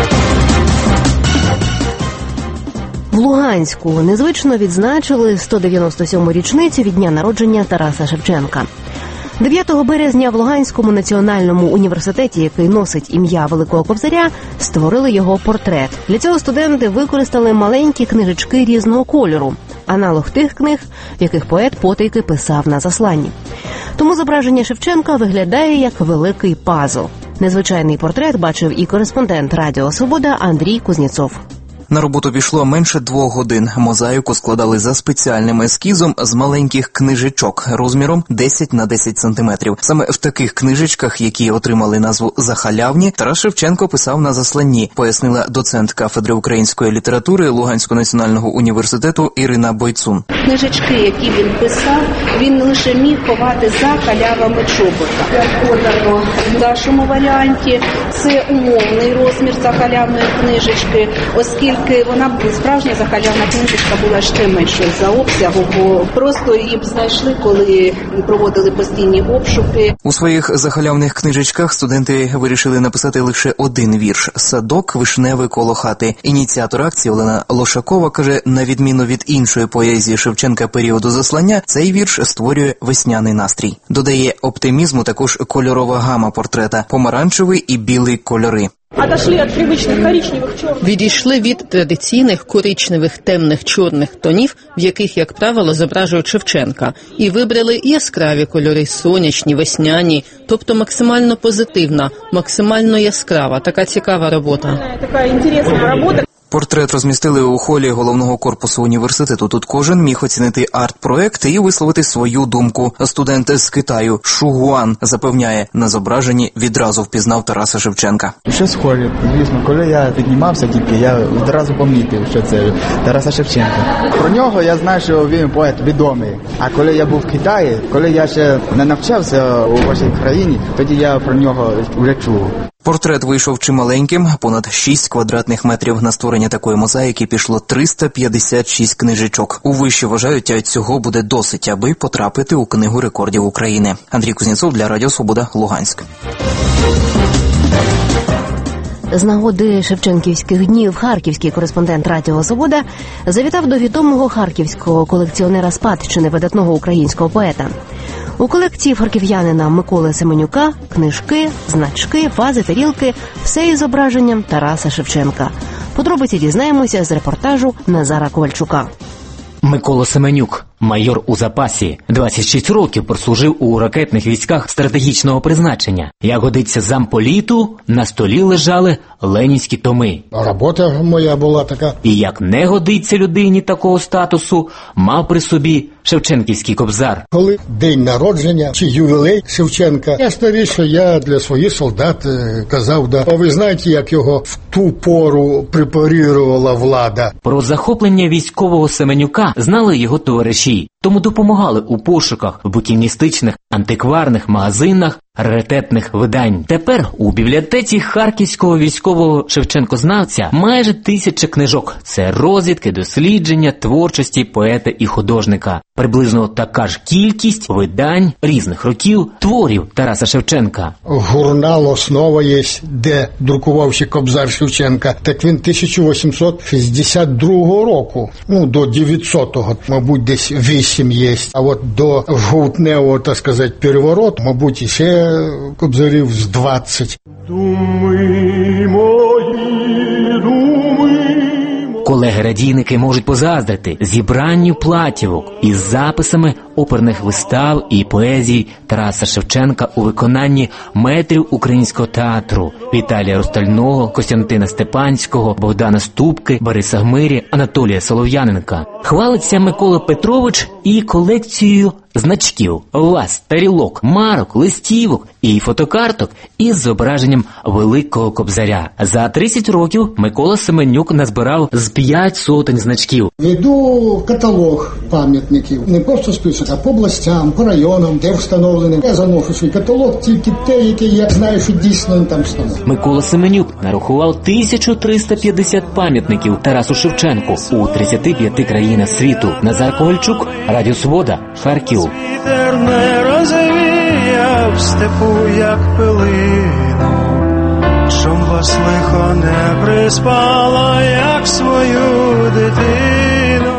В Луганську незвично відзначили сто дев'яносто сьому річницю від дня народження Тараса Шевченка. дев'ятого березня в Луганському національному університеті, який носить ім'я Великого Кобзаря, створили його портрет. Для цього студенти використали маленькі книжечки різного кольору, аналог тих книг, в яких поет потайки писав на засланні. Тому зображення Шевченка виглядає як великий пазл. Незвичайний портрет бачив і кореспондент Радіо Свобода Андрій Кузнєцов. На роботу пішло менше двох годин. Мозаїку складали за спеціальним ескізом з маленьких книжечок розміром десять на десять сантиметрів. Саме в таких книжечках, які отримали назву «захалявні», Тарас Шевченко писав на засланні, пояснила доцент кафедри української літератури Луганського національного університету Ірина Бойцун. Книжечки, які він писав, він лише міг ховати за халявами чобота. Подано в нашому варіанті це умовний розмір захалявної книжечки, оскільки вона справжня захалявна книжечка була ще меншою за обсягом, бо просто її б знайшли, коли проводили постійні обшуки. У своїх захалявних книжечках студенти вирішили написати лише один вірш – «Садок вишневий коло хати». Ініціатор акції Олена Лошакова каже, на відміну від іншої поезії Шевченка періоду заслання, цей вірш створює весняний настрій. Додає оптимізму також кольорова гама портрета – помаранчевий і білий кольори. Відійшли від традиційних коричневих, темних, чорних тонів, в яких, як правило, зображують Шевченка, і вибрали яскраві кольори, сонячні, весняні, тобто максимально позитивна, максимально яскрава. Така цікава робота. Така інтересна робота. Портрет розмістили у холі головного корпусу університету. Тут кожен міг оцінити арт-проект і висловити свою думку. Студент з Китаю Шу Гуан запевняє, на зображенні відразу впізнав Тараса Шевченка. Що схоже, звісно, коли я піднімався тільки, я одразу помітив, що це Тараса Шевченка. Про нього я знаю, що він поет відомий. А коли я був в Китаї, коли я ще не навчався у вашій країні, тоді я про нього вже чув. Портрет вийшов чималеньким, понад шість квадратних метрів. На створення такої мозаїки пішло триста п'ятдесят шість книжечок. У виші вважають, цього буде досить, аби потрапити у Книгу рекордів України. Андрій Кузнєцов для Радіо Свобода, Луганськ. З нагоди Шевченківських днів харківський кореспондент Радіо Свобода завітав до відомого харківського колекціонера спадщини, видатного українського поета. У колекції харків'янина Миколи Семенюка книжки, значки, вази, тарілки – все із зображенням Тараса Шевченка. Подробиці дізнаємося з репортажу Назара Ковальчука. Микола Семенюк, майор у запасі, двадцять шість років прослужив у ракетних військах стратегічного призначення. Як годиться замполіту, на столі лежали ленінські томи. Робота моя була така. І як не годиться людині такого статусу, мав при собі Шевченківський кобзар. Коли день народження чи ювілей Шевченка, ясна річ, що я для своїх солдат казав, да. А ви знаєте, як його в ту пору препарувала влада? Про захоплення військового Семенюка знали його товариші, тому допомагали у пошуках в букіністичних антикварних магазинах раритетних видань. Тепер у бібліотеці харківського військового шевченкознавця майже тисяча книжок. Це розвідки, дослідження, творчості поета і художника. Приблизно така ж кількість видань різних років творів Тараса Шевченка. Журнал «Основа» є, де друкувався кобзар Шевченка. Так він тисяча вісімсот шістдесят другого року. Ну, до дев'ятсотого, мабуть, десь вісім є. А от до жовтневого, так сказати, перевороту, мабуть, іще кобзарів з двадцять. Думи мої, думи. Колеги-радійники можуть позаздрити зібранню платівок із записами оперних вистав і поезій Тараса Шевченка у виконанні метрів українського театру Віталія Ростального, Костянтина Степанського, Богдана Ступки, Бориса Гмирі, Анатолія Солов'яненка. Хвалиться Микола Петрович і колекцією значків, ваз, тарілок, марок, листівок і фотокарток із зображенням великого кобзаря. За тридцять років Микола Семенюк назбирав з п'ять сотень значків. Веду каталог пам'ятників. Не просто список, а по областям, по районам, де встановлені. Я заношу свій каталог, тільки те, яке я знаю, що дійсно там встановлено. Микола Семенюк нарахував тисячу триста п'ятдесят пам'ятників Тарасу Шевченку у тридцяти п'яти країнах світу. Назар Ковальчук, Радіо Свобода, Харків. Вітер не розвіяв степу, як пилину, щоб вас лихо не приспало, як свою дитину.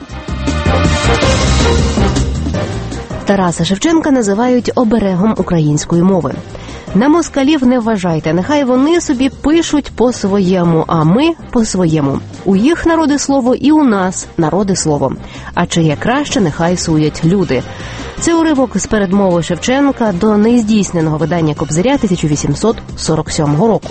Тараса Шевченка називають оберегом української мови. На москалів не вважайте, нехай вони собі пишуть по-своєму, а ми по-своєму. У їх народи слово і у нас народи слово. А чиє краще, нехай судять люди. Це уривок з передмови Шевченка до нездійсненого видання Кобзаря тисяча вісімсот сорок сьомого року.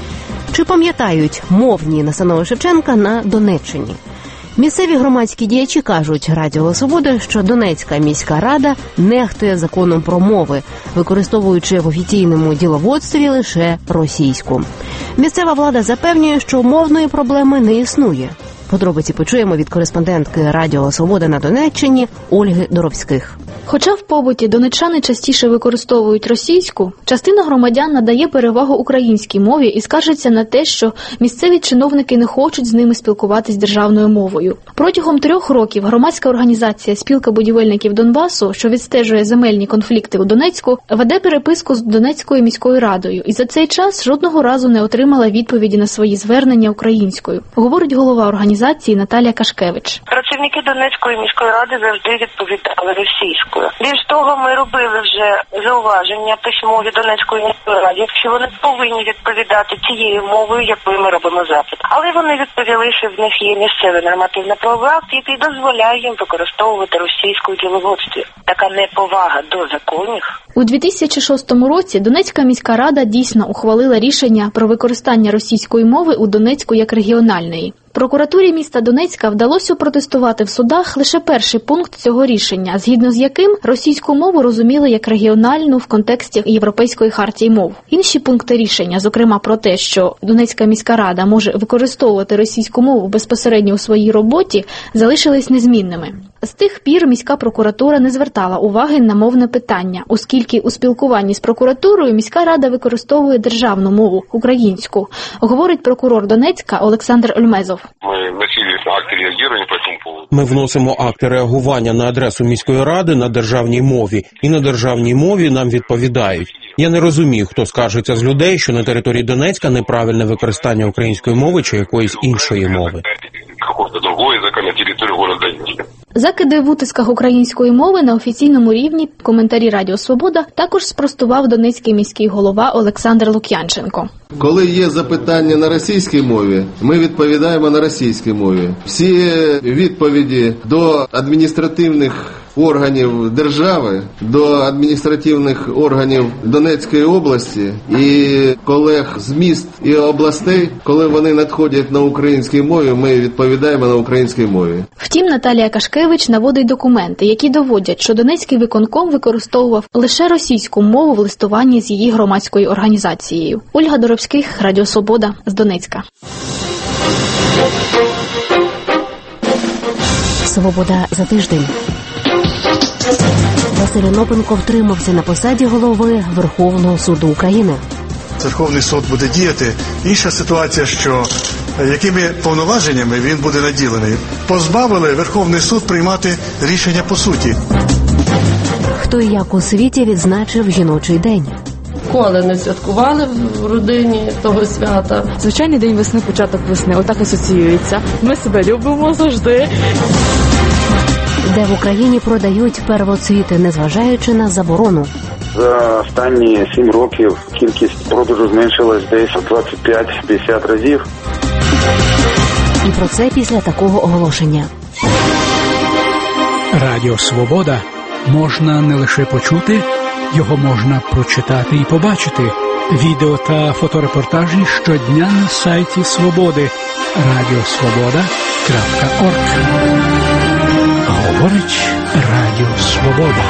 Чи пам'ятають мовні настанови Шевченка на Донеччині? Місцеві громадські діячі кажуть Радіо Свобода, що Донецька міська рада нехтує законом про мови, використовуючи в офіційному діловодстві лише російську. Місцева влада запевнює, що мовної проблеми не існує. Подробиці почуємо від кореспондентки Радіо Свобода на Донеччині Ольги Доровських. Хоча в побуті донеччани частіше використовують російську, частина громадян надає перевагу українській мові і скаржиться на те, що місцеві чиновники не хочуть з ними спілкуватись державною мовою. Протягом трьох років громадська організація «Спілка будівельників Донбасу», що відстежує земельні конфлікти у Донецьку, веде переписку з Донецькою міською радою і за цей час жодного разу не отримала відповіді на свої звернення українською, говорить голова організації Наталія Кашкевич. Працівники Донецької міської ради завжди відповідали російською. Більш того, ми робили вже зауваження письмові Донецької міської раді, що вони повинні відповідати тією мовою, якою ми робимо запит. Але вони відповіли, що в них є місцевий нормативно-правовий акт, який дозволяє їм використовувати російську в діловодстві. Така неповага до законів. У дві тисячі шостому році Донецька міська рада дійсно ухвалила рішення про використання російської мови у Донецьку як регіональної. Прокуратурі міста Донецька вдалося протестувати в судах лише перший пункт цього рішення, згідно з яким російську мову розуміли як регіональну в контексті Європейської хартії мов. Інші пункти рішення, зокрема про те, що Донецька міська рада може використовувати російську мову безпосередньо у своїй роботі, залишились незмінними. З тих пір міська прокуратура не звертала уваги на мовне питання, оскільки у спілкуванні з прокуратурою міська рада використовує державну мову – українську, говорить прокурор Донецька Олександр Ольмезов. Ми вносили акти реагування по цьому поводу. Ми вносимо акти реагування на адресу міської ради на державній мові, і на державній мові нам відповідають. Я не розумію, хто скаржиться з людей, що на території Донецька неправильне використання української мови чи якоїсь іншої мови. Закиди в утисках української мови на офіційному рівні, коментарі Радіо Свобода, також спростував донецький міський голова Олександр Лук'янченко. Коли є запитання на російській мові, ми відповідаємо на російській мові. Всі відповіді до адміністративних органів держави, до адміністративних органів Донецької області і колег з міст і областей, коли вони надходять на українській мові, ми відповідаємо на українській мові. Втім, Наталія Кашкевич наводить документи, які доводять, що Донецький виконком використовував лише російську мову в листуванні з її громадською організацією. Ольга Доробських, Радіо Свобода, з Донецька. Свобода за тиждень. Василь Онопенко втримався на посаді голови Верховного суду України. Верховний суд буде діяти. Інша ситуація, що якими повноваженнями він буде наділений. Позбавили Верховний суд приймати рішення по суті. Хто і як у світі відзначив жіночий день. Коли не святкували в родині того свята. Звичайний день весни, початок весни, отак асоціюється. Ми себе любимо завжди. Де в Україні продають первоцвіти, незважаючи на заборону. За останні сім років кількість продажу зменшилась десь двадцять п'ять - п'ятдесят разів. І про це після такого оголошення. Радіо Свобода можна не лише почути, його можна прочитати і побачити. Відео та фоторепортажі щодня на сайті Свободи радіосвобода крапка орг. Говорить Радіо Свобода.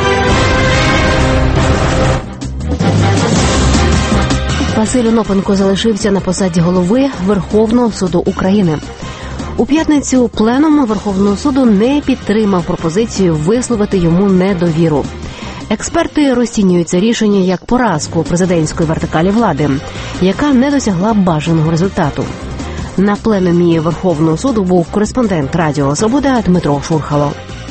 Василь Онопенко залишився на посаді голови Верховного суду України. У п'ятницю пленум Верховного суду не підтримав пропозицію висловити йому недовіру. Експерти розцінюють це рішення як поразку президентської вертикалі влади, яка не досягла бажаного результату. На пленумі Верховного суду був кореспондент Радіо Свобода Дмитро Шурхало.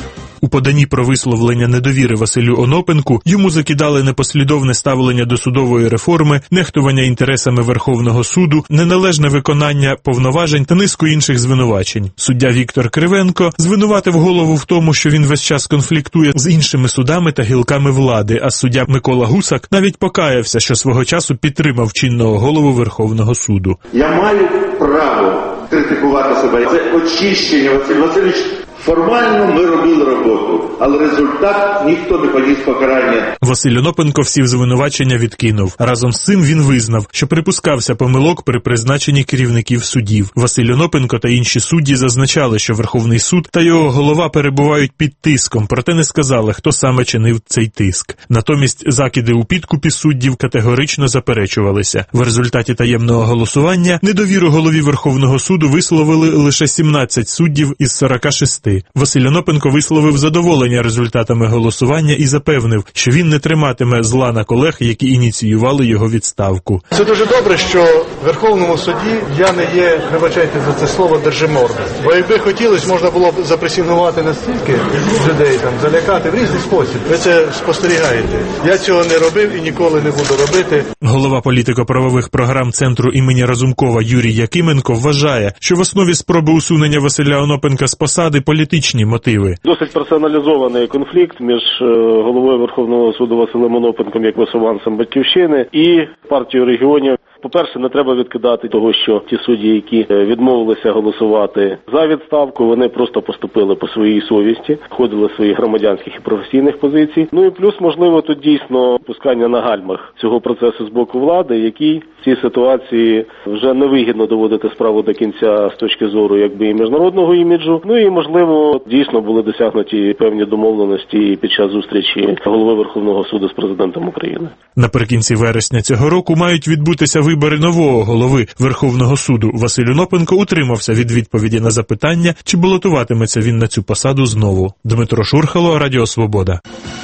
У поданні про висловлення недовіри Василю Онопенку йому закидали непослідовне ставлення до судової реформи, нехтування інтересами Верховного суду, неналежне виконання повноважень та низку інших звинувачень. Суддя Віктор Кривенко звинуватив голову в тому, що він весь час конфліктує з іншими судами та гілками влади, а суддя Микола Гусак навіть покаявся, що свого часу підтримав чинного голову Верховного суду. Я маю право критикувати себе. Це очищення, Василь Васильович. Формально ми робили роботу, але результат ніхто не поніс покарання. Василь Онопенко всі звинувачення відкинув. Разом з цим він визнав, що припускався помилок при призначенні керівників судів. Василь Онопенко та інші судді зазначали, що Верховний суд та його голова перебувають під тиском, проте не сказали, хто саме чинив цей тиск. Натомість закиди у підкупі суддів категорично заперечувалися. В результаті таємного голосування недовіру голові Верховного суду висловили лише сімнадцять суддів із сорока шести. Василь Онопенко висловив задоволення результатами голосування і запевнив, що він не триматиме зла на колег, які ініціювали його відставку. Це дуже добре, що в Верховному суді я не є, вибачайте за це слово, держиморда. Бо якби хотілося, можна було б запресінгувати настільки людей, там, залякати в різний спосіб. Ви це спостерігаєте. Я цього не робив і ніколи не буду робити. Голова політико-правових програм Центру імені Разумкова Юрій Якименко вважає, що в основі спроби усунення Василя Онопенка з посади політичні мотиви. Досить персоналізований конфлікт між головою Верховного суду Василем Онопенком як висуванцем Батьківщини і партією регіонів. По-перше, не треба відкидати того, що ті судді, які відмовилися голосувати за відставку, вони просто поступили по своїй совісті, входили в своїх громадянських і професійних позицій. Ну і плюс, можливо, тут дійсно пускання на гальмах цього процесу з боку влади, який в цій ситуації вже невигідно доводити справу до кінця з точки зору якби і міжнародного іміджу. Ну і, можливо, дійсно були досягнуті певні домовленості під час зустрічі голови Верховного суду з президентом України. Наприкінці вересня цього року мають відбутися вибори нового голови Верховного суду. Василь Онопенко утримався від відповіді на запитання, чи балотуватиметься він на цю посаду знову. Дмитро Шурхало, Радіо Свобода.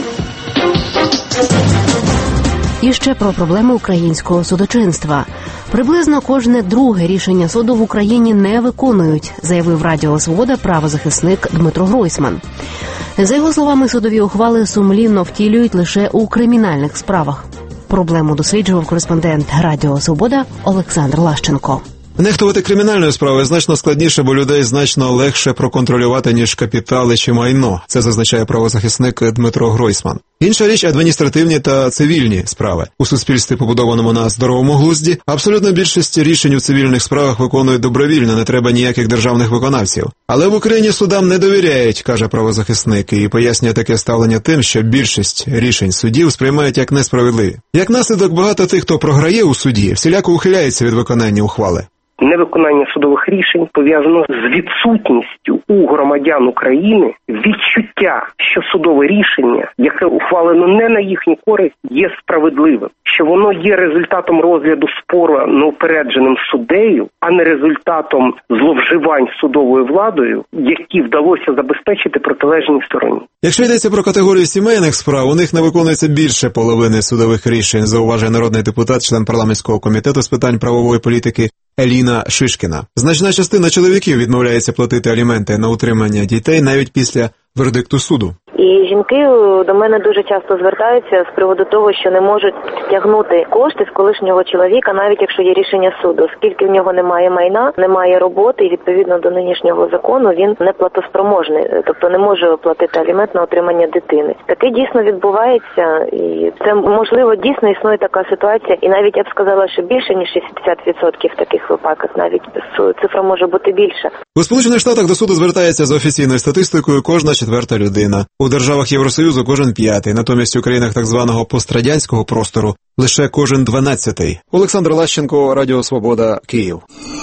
І ще про проблеми українського судочинства. Приблизно кожне друге рішення суду в Україні не виконують, заявив Радіо Свобода правозахисник Дмитро Гройсман. За його словами, судові ухвали сумлінно втілюють лише у кримінальних справах. Проблему досліджував кореспондент Радіо Свобода Олександр Лащенко. Нехтувати кримінальною справою значно складніше, бо людей значно легше проконтролювати, ніж капітали чи майно. Це зазначає правозахисник Дмитро Гройсман. Інша річ – адміністративні та цивільні справи. У суспільстві, побудованому на здоровому глузді, абсолютна більшість рішень у цивільних справах виконують добровільно, не треба ніяких державних виконавців. Але в Україні судам не довіряють, каже правозахисник, і пояснює таке ставлення тим, що більшість рішень судів сприймають як несправедливі. Як наслідок, багато тих, хто програє у суді, всіляко ухиляється від виконання ухвали. Невиконання судових рішень пов'язано з відсутністю у громадян України відчуття, що судове рішення, яке ухвалено не на їхню користь, є справедливим, що воно є результатом розгляду спору неупередженим суддею, а не результатом зловживань судовою владою, які вдалося забезпечити протилежній стороні. Якщо йдеться про категорію сімейних справ, у них не виконується більше половини судових рішень, зауважує народний депутат, член парламентського комітету з питань правової політики Еліна Шишкіна. Значна частина чоловіків відмовляється платити аліменти на утримання дітей навіть після вердикту суду. І жінки до мене дуже часто звертаються з приводу того, що не можуть стягнути кошти з колишнього чоловіка, навіть якщо є рішення суду, оскільки в нього немає майна, немає роботи, і відповідно до нинішнього закону він не платоспроможний, тобто не може платити алімент на утримання дитини. Таке дійсно відбувається, і це можливо дійсно існує така ситуація, і навіть я б сказала, що більше ніж шістдесят відсотків в таких випадках, навіть цифра може бути більша. У Сполучених Штатах до суду звертається за офіційною статистикою кожна четверта людина. У державах Євросоюзу кожен п'ятий, натомість у країнах так званого пострадянського простору лише кожен дванадцятий. Олександр Лащенко, Радіо Свобода, Київ.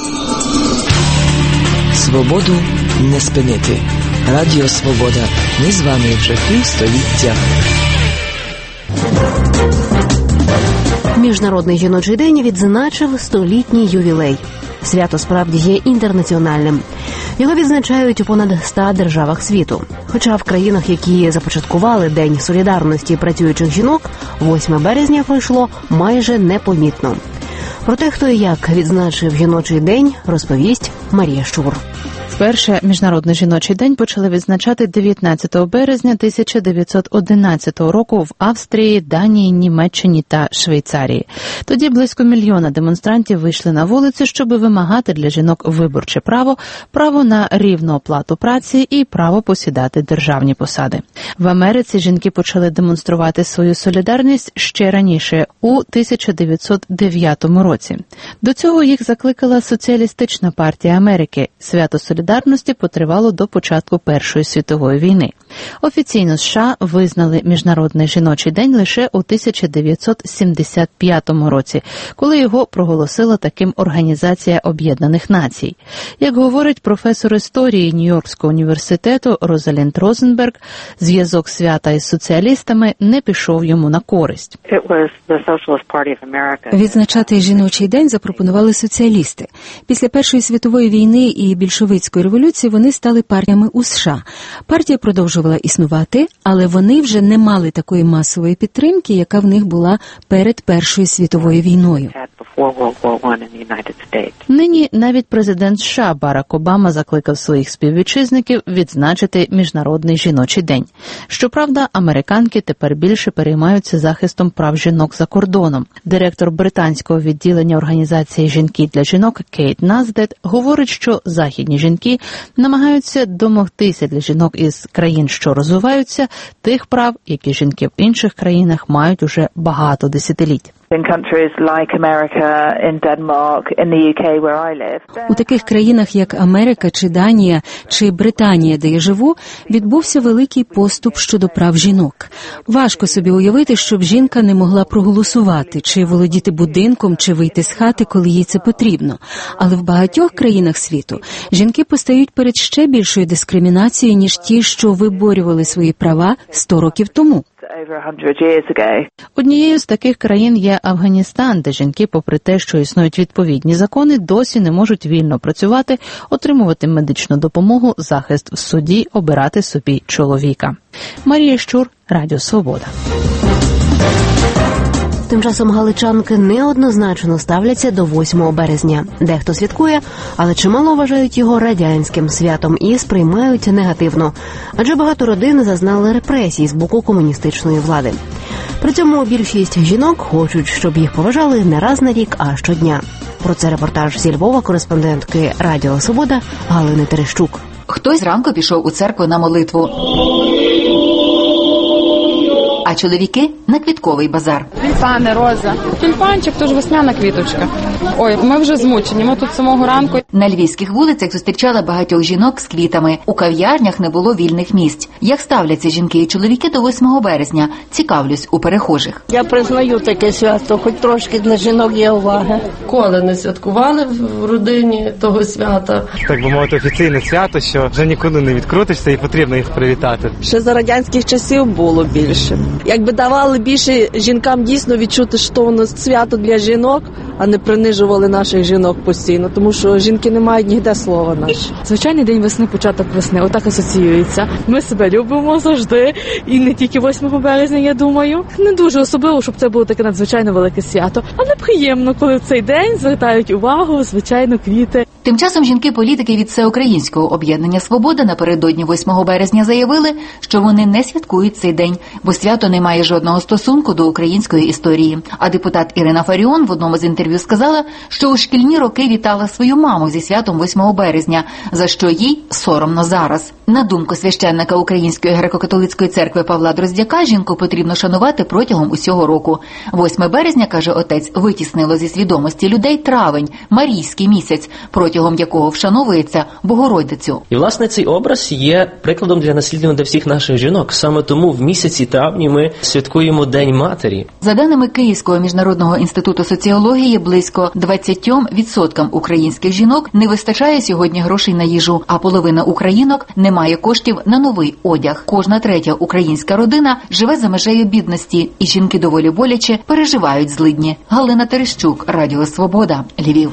Свободу не спинити. Радіо Свобода. Ми з вами вже півстоліття. Міжнародний жіночий день відзначив столітній ювілей. Свято справді є інтернаціональним. Його відзначають у понад ста державах світу. Хоча в країнах, які започаткували День солідарності працюючих жінок, восьме березня пройшло майже непомітно. Про те, хто і як відзначив жіночий день, розповість Марія Щур. Вперше Міжнародний жіночий день почали відзначати дев'ятнадцятого березня тисяча дев'ятсот одинадцятого року в Австрії, Данії, Німеччині та Швейцарії. Тоді близько мільйона демонстрантів вийшли на вулицю, щоб вимагати для жінок виборче право, право на рівну оплату праці і право посідати державні посади. В Америці жінки почали демонструвати свою солідарність ще раніше, у тисяча дев'ятсот дев'ятому році. До цього їх закликала Соціалістична партія Америки. Свято солідарності потривало до початку Першої світової війни. Офіційно США визнали Міжнародний жіночий день лише у тисяча дев'ятсот сімдесят п'ятому році, коли його проголосила таким Організація Об'єднаних Націй. Як говорить професор історії Нью-Йоркського університету Розалінд Розенберг, зв'язок свята із соціалістами не пішов йому на користь. Відзначати жіночий день запропонували соціалісти. Після Першої світової війни і більшовицької революції вони стали партіями у США. Партія продовжувала існувати, але вони вже не мали такої масової підтримки, яка в них була перед Першою світовою війною. Нині навіть президент США Барак Обама закликав своїх співвітчизників відзначити Міжнародний жіночий день. Щоправда, американки тепер більше переймаються захистом прав жінок за кордоном. Директор британського відділення організації «Жінки для жінок» Кейт Наздет говорить, що західні жінки намагаються домогтися для жінок із країн, що розвиваються, тих прав, які жінки в інших країнах мають уже багато десятиліть. У таких країнах, як Америка чи Данія, чи Британія, де я живу, відбувся великий поступ щодо прав жінок. Важко собі уявити, щоб жінка не могла проголосувати, чи володіти будинком, чи вийти з хати, коли їй це потрібно. Але в багатьох країнах світу жінки постають перед ще більшою дискримінацією, ніж ті, що виборювали свої права сто років тому. Однією з таких країн є Афганістан, де жінки, попри те, що існують відповідні закони, досі не можуть вільно працювати, отримувати медичну допомогу, захист в суді, обирати собі чоловіка. Марія Щур, Радіо Свобода. Тим часом галичанки неоднозначно ставляться до восьмого березня. Дехто святкує, але чимало вважають його радянським святом і сприймають негативно. Адже багато родин зазнали репресій з боку комуністичної влади. При цьому більшість жінок хочуть, щоб їх поважали не раз на рік, а щодня. Про це репортаж зі Львова кореспондентки Радіо Свобода Галини Терещук. Хтось зранку пішов у церкву на молитву, а чоловіки – на квітковий базар. Тюльпани, роза. Тюльпанчик – то ж весняна квіточка. Ой, ми вже змучені, ми тут з самого ранку. На львівських вулицях зустрічала багатьох жінок з квітами. У кав'ярнях не було вільних місць. Як ставляться жінки і чоловіки до восьмого березня? Цікавлюсь у перехожих. Я признаю таке свято, хоч трошки для жінок є увага. Коли не святкували в родині того свята. Так би мовити, офіційне свято, що вже нікуди не відкрутишся і потрібно їх привітати. Ще за радянських часів було більше. Якби давали більше жінкам дійсно відчути, що воно свято для жінок, а не принижували наших жінок постійно, тому що жінки не мають ніде слова наші. Звичайний день весни, початок весни, отак асоціюється. Ми себе любимо завжди, і не тільки восьмого березня, я думаю. Не дуже особливо, щоб це було таке надзвичайно велике свято, але приємно, коли в цей день звертають увагу, звичайно, квіти. Тим часом жінки-політики від Всеукраїнського об'єднання «Свобода» напередодні восьмого березня заявили, що вони не святкують цей день, бо свято не має жодного стосунку до української історії. А депутат Ірина Фаріон в одному з інтерв'ю сказала, що у шкільні роки вітала свою маму зі святом восьмого березня, за що їй соромно зараз. На думку священника Української греко-католицької церкви Павла Дроздяка, жінку потрібно шанувати протягом усього року. восьме березня, каже отець, витіснило зі свідомості людей травень, Марійський місяць, протягом якого вшановується Богородицю. І, власне, цей образ є прикладом для наслідування для всіх наших жінок. Саме тому в місяці травні ми святкуємо День матері. За даними Київського міжнародного інституту соціології, близько двадцять відсотків українських жінок не вистачає сьогодні грошей на їжу, а половина українок не має коштів на новий одяг. Кожна третя українська родина живе за межею бідності, і жінки доволі боляче переживають злидні. Галина Терещук, Радіо Свобода, Львів.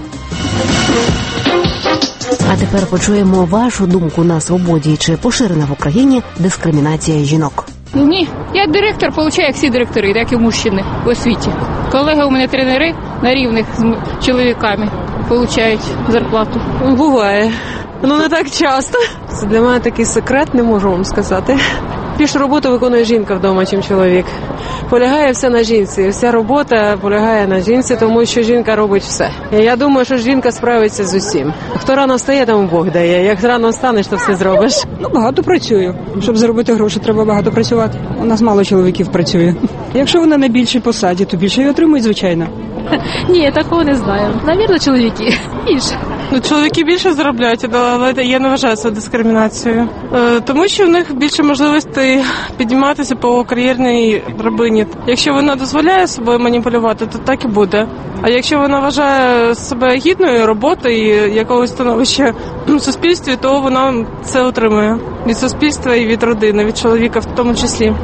А тепер почуємо вашу думку на свободі. Чи поширена в Україні дискримінація жінок? Ні. Я директор, получаю, як всі директори, як і мужчини в освіті. Колеги у мене тренери на рівних з чоловіками получають зарплату. Буває. Ну не так часто. Це для мене такий секрет, не можу вам сказати. Більше роботу виконує жінка вдома, чим чоловік. Полягає все на жінці. Вся робота полягає на жінці, тому що жінка робить все. І я думаю, що жінка справиться з усім. Хто рано встає, тому Бог дає. Як рано встанеш, то все зробиш. Ну, багато працюю. Щоб заробити гроші, треба багато працювати. У нас мало чоловіків працює. Якщо вона на більшій посаді, то більше й отримують, звичайно. Ні, я такого не знаю. Навірно, чоловіки. Більше. Ну, чоловіки більше заробляють, але я не вважаю це дискримінацією. Е, тому що в них більше можливостей підніматися по кар'єрній драбині. Якщо вона дозволяє собою маніпулювати, то так і буде. А якщо вона вважає себе гідною роботи і якогось становища в суспільстві, то вона це отримує від суспільства і від родини, від чоловіка в тому числі.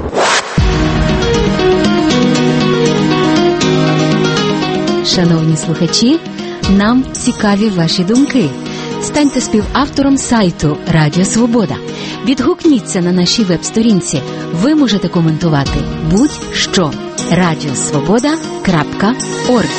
Шановні слухачі, нам цікаві ваші думки. Станьте співавтором сайту Радіо Свобода. Відгукніться на нашій веб-сторінці. Ви можете коментувати будь-що. радіосвобода крапка орг.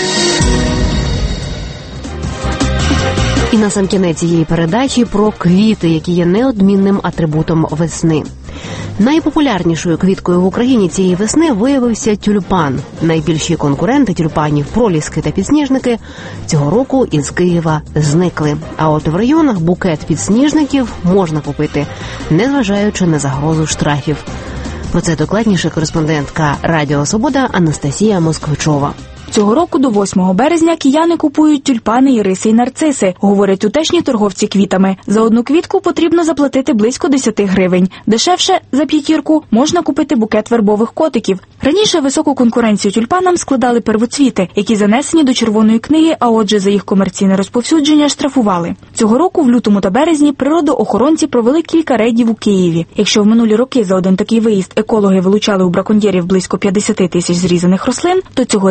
І насамкінець цієї передачі про квіти, які є неодмінним атрибутом весни. Найпопулярнішою квіткою в Україні цієї весни виявився тюльпан. Найбільші конкуренти тюльпанів, проліски та підсніжники, цього року із Києва зникли. А от в районах букет підсніжників можна купити, незважаючи на загрозу штрафів. Про це докладніше кореспондентка Радіо Свобода Анастасія Москвичова. Цього року до восьмого березня кияни купують тюльпани, іриси і нарциси, говорять тутешні торговці квітами. За одну квітку потрібно заплатити близько десять гривень. Дешевше, за п'ятірку, можна купити букет вербових котиків. Раніше високу конкуренцію тюльпанам складали первоцвіти, які занесені до Червоної книги, а отже за їх комерційне розповсюдження штрафували. Цього року в лютому та березні природоохоронці провели кілька рейдів у Києві. Якщо в минулі роки за один такий виїзд екологи вилучали у браконьєрів близько п'ятдесят тисяч зрізаних рослин, то цьогоріч під час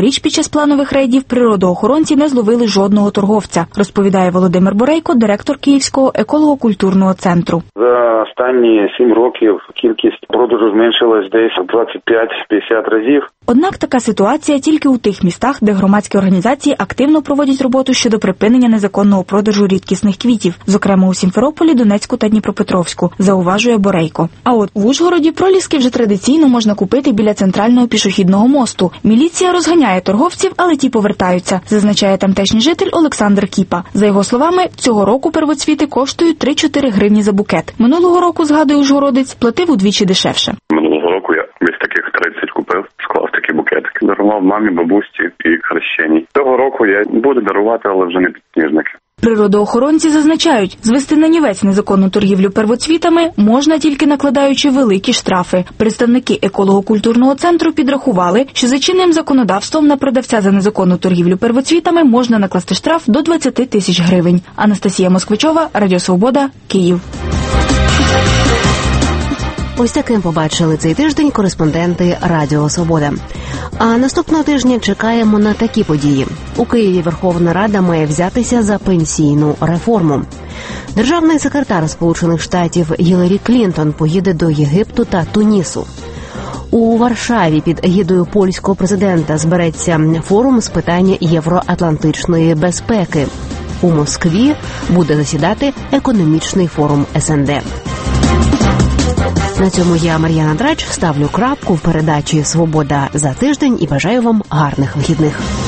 планових рейдів природоохоронці не зловили жодного торговця, розповідає Володимир Борейко, директор Київського еколого-культурного центру. За останні сім років кількість продажу зменшилась десь двадцять п'ять - п'ятдесят разів. Однак така ситуація тільки у тих містах, де громадські організації активно проводять роботу щодо припинення незаконного продажу рідкісних квітів, зокрема у Сімферополі, Донецьку та Дніпропетровську, зауважує Борейко. А от в Ужгороді проліски вже традиційно можна купити біля центрального пішохідного мосту. Міліція розганяє торговців, але ті повертаються, зазначає тамтешній житель Олександр Кіпа. За його словами, цього року первоцвіти коштують три-чотири гривні за букет. Минулого року, згадує ужгородець, платив удвічі дешевше. Минулого року я десь таких тридцять купив, склав такі букетики. Дарував мамі, бабусі і хрещеній. Цього року я буду дарувати, але вже не підсніжники. Природоохоронці зазначають, звести нанівець незаконну торгівлю первоцвітами можна тільки накладаючи великі штрафи. Представники еколого-культурного центру підрахували, що за чинним законодавством на продавця за незаконну торгівлю первоцвітами можна накласти штраф до двадцять тисяч гривень. Анастасія Москвичова, Радіо Свобода, Київ. Ось таким побачили цей тиждень кореспонденти Радіо Свобода. А наступного тижня чекаємо на такі події. У Києві Верховна Рада має взятися за пенсійну реформу. Державний секретар Сполучених Штатів Гіларі Клінтон поїде до Єгипту та Тунісу. У Варшаві під егідою польського президента збереться форум з питань євроатлантичної безпеки. У Москві буде засідати економічний форум ес ен де. На цьому я, Мар'яна Драч, ставлю крапку в передачі «Свобода за тиждень» і бажаю вам гарних вихідних.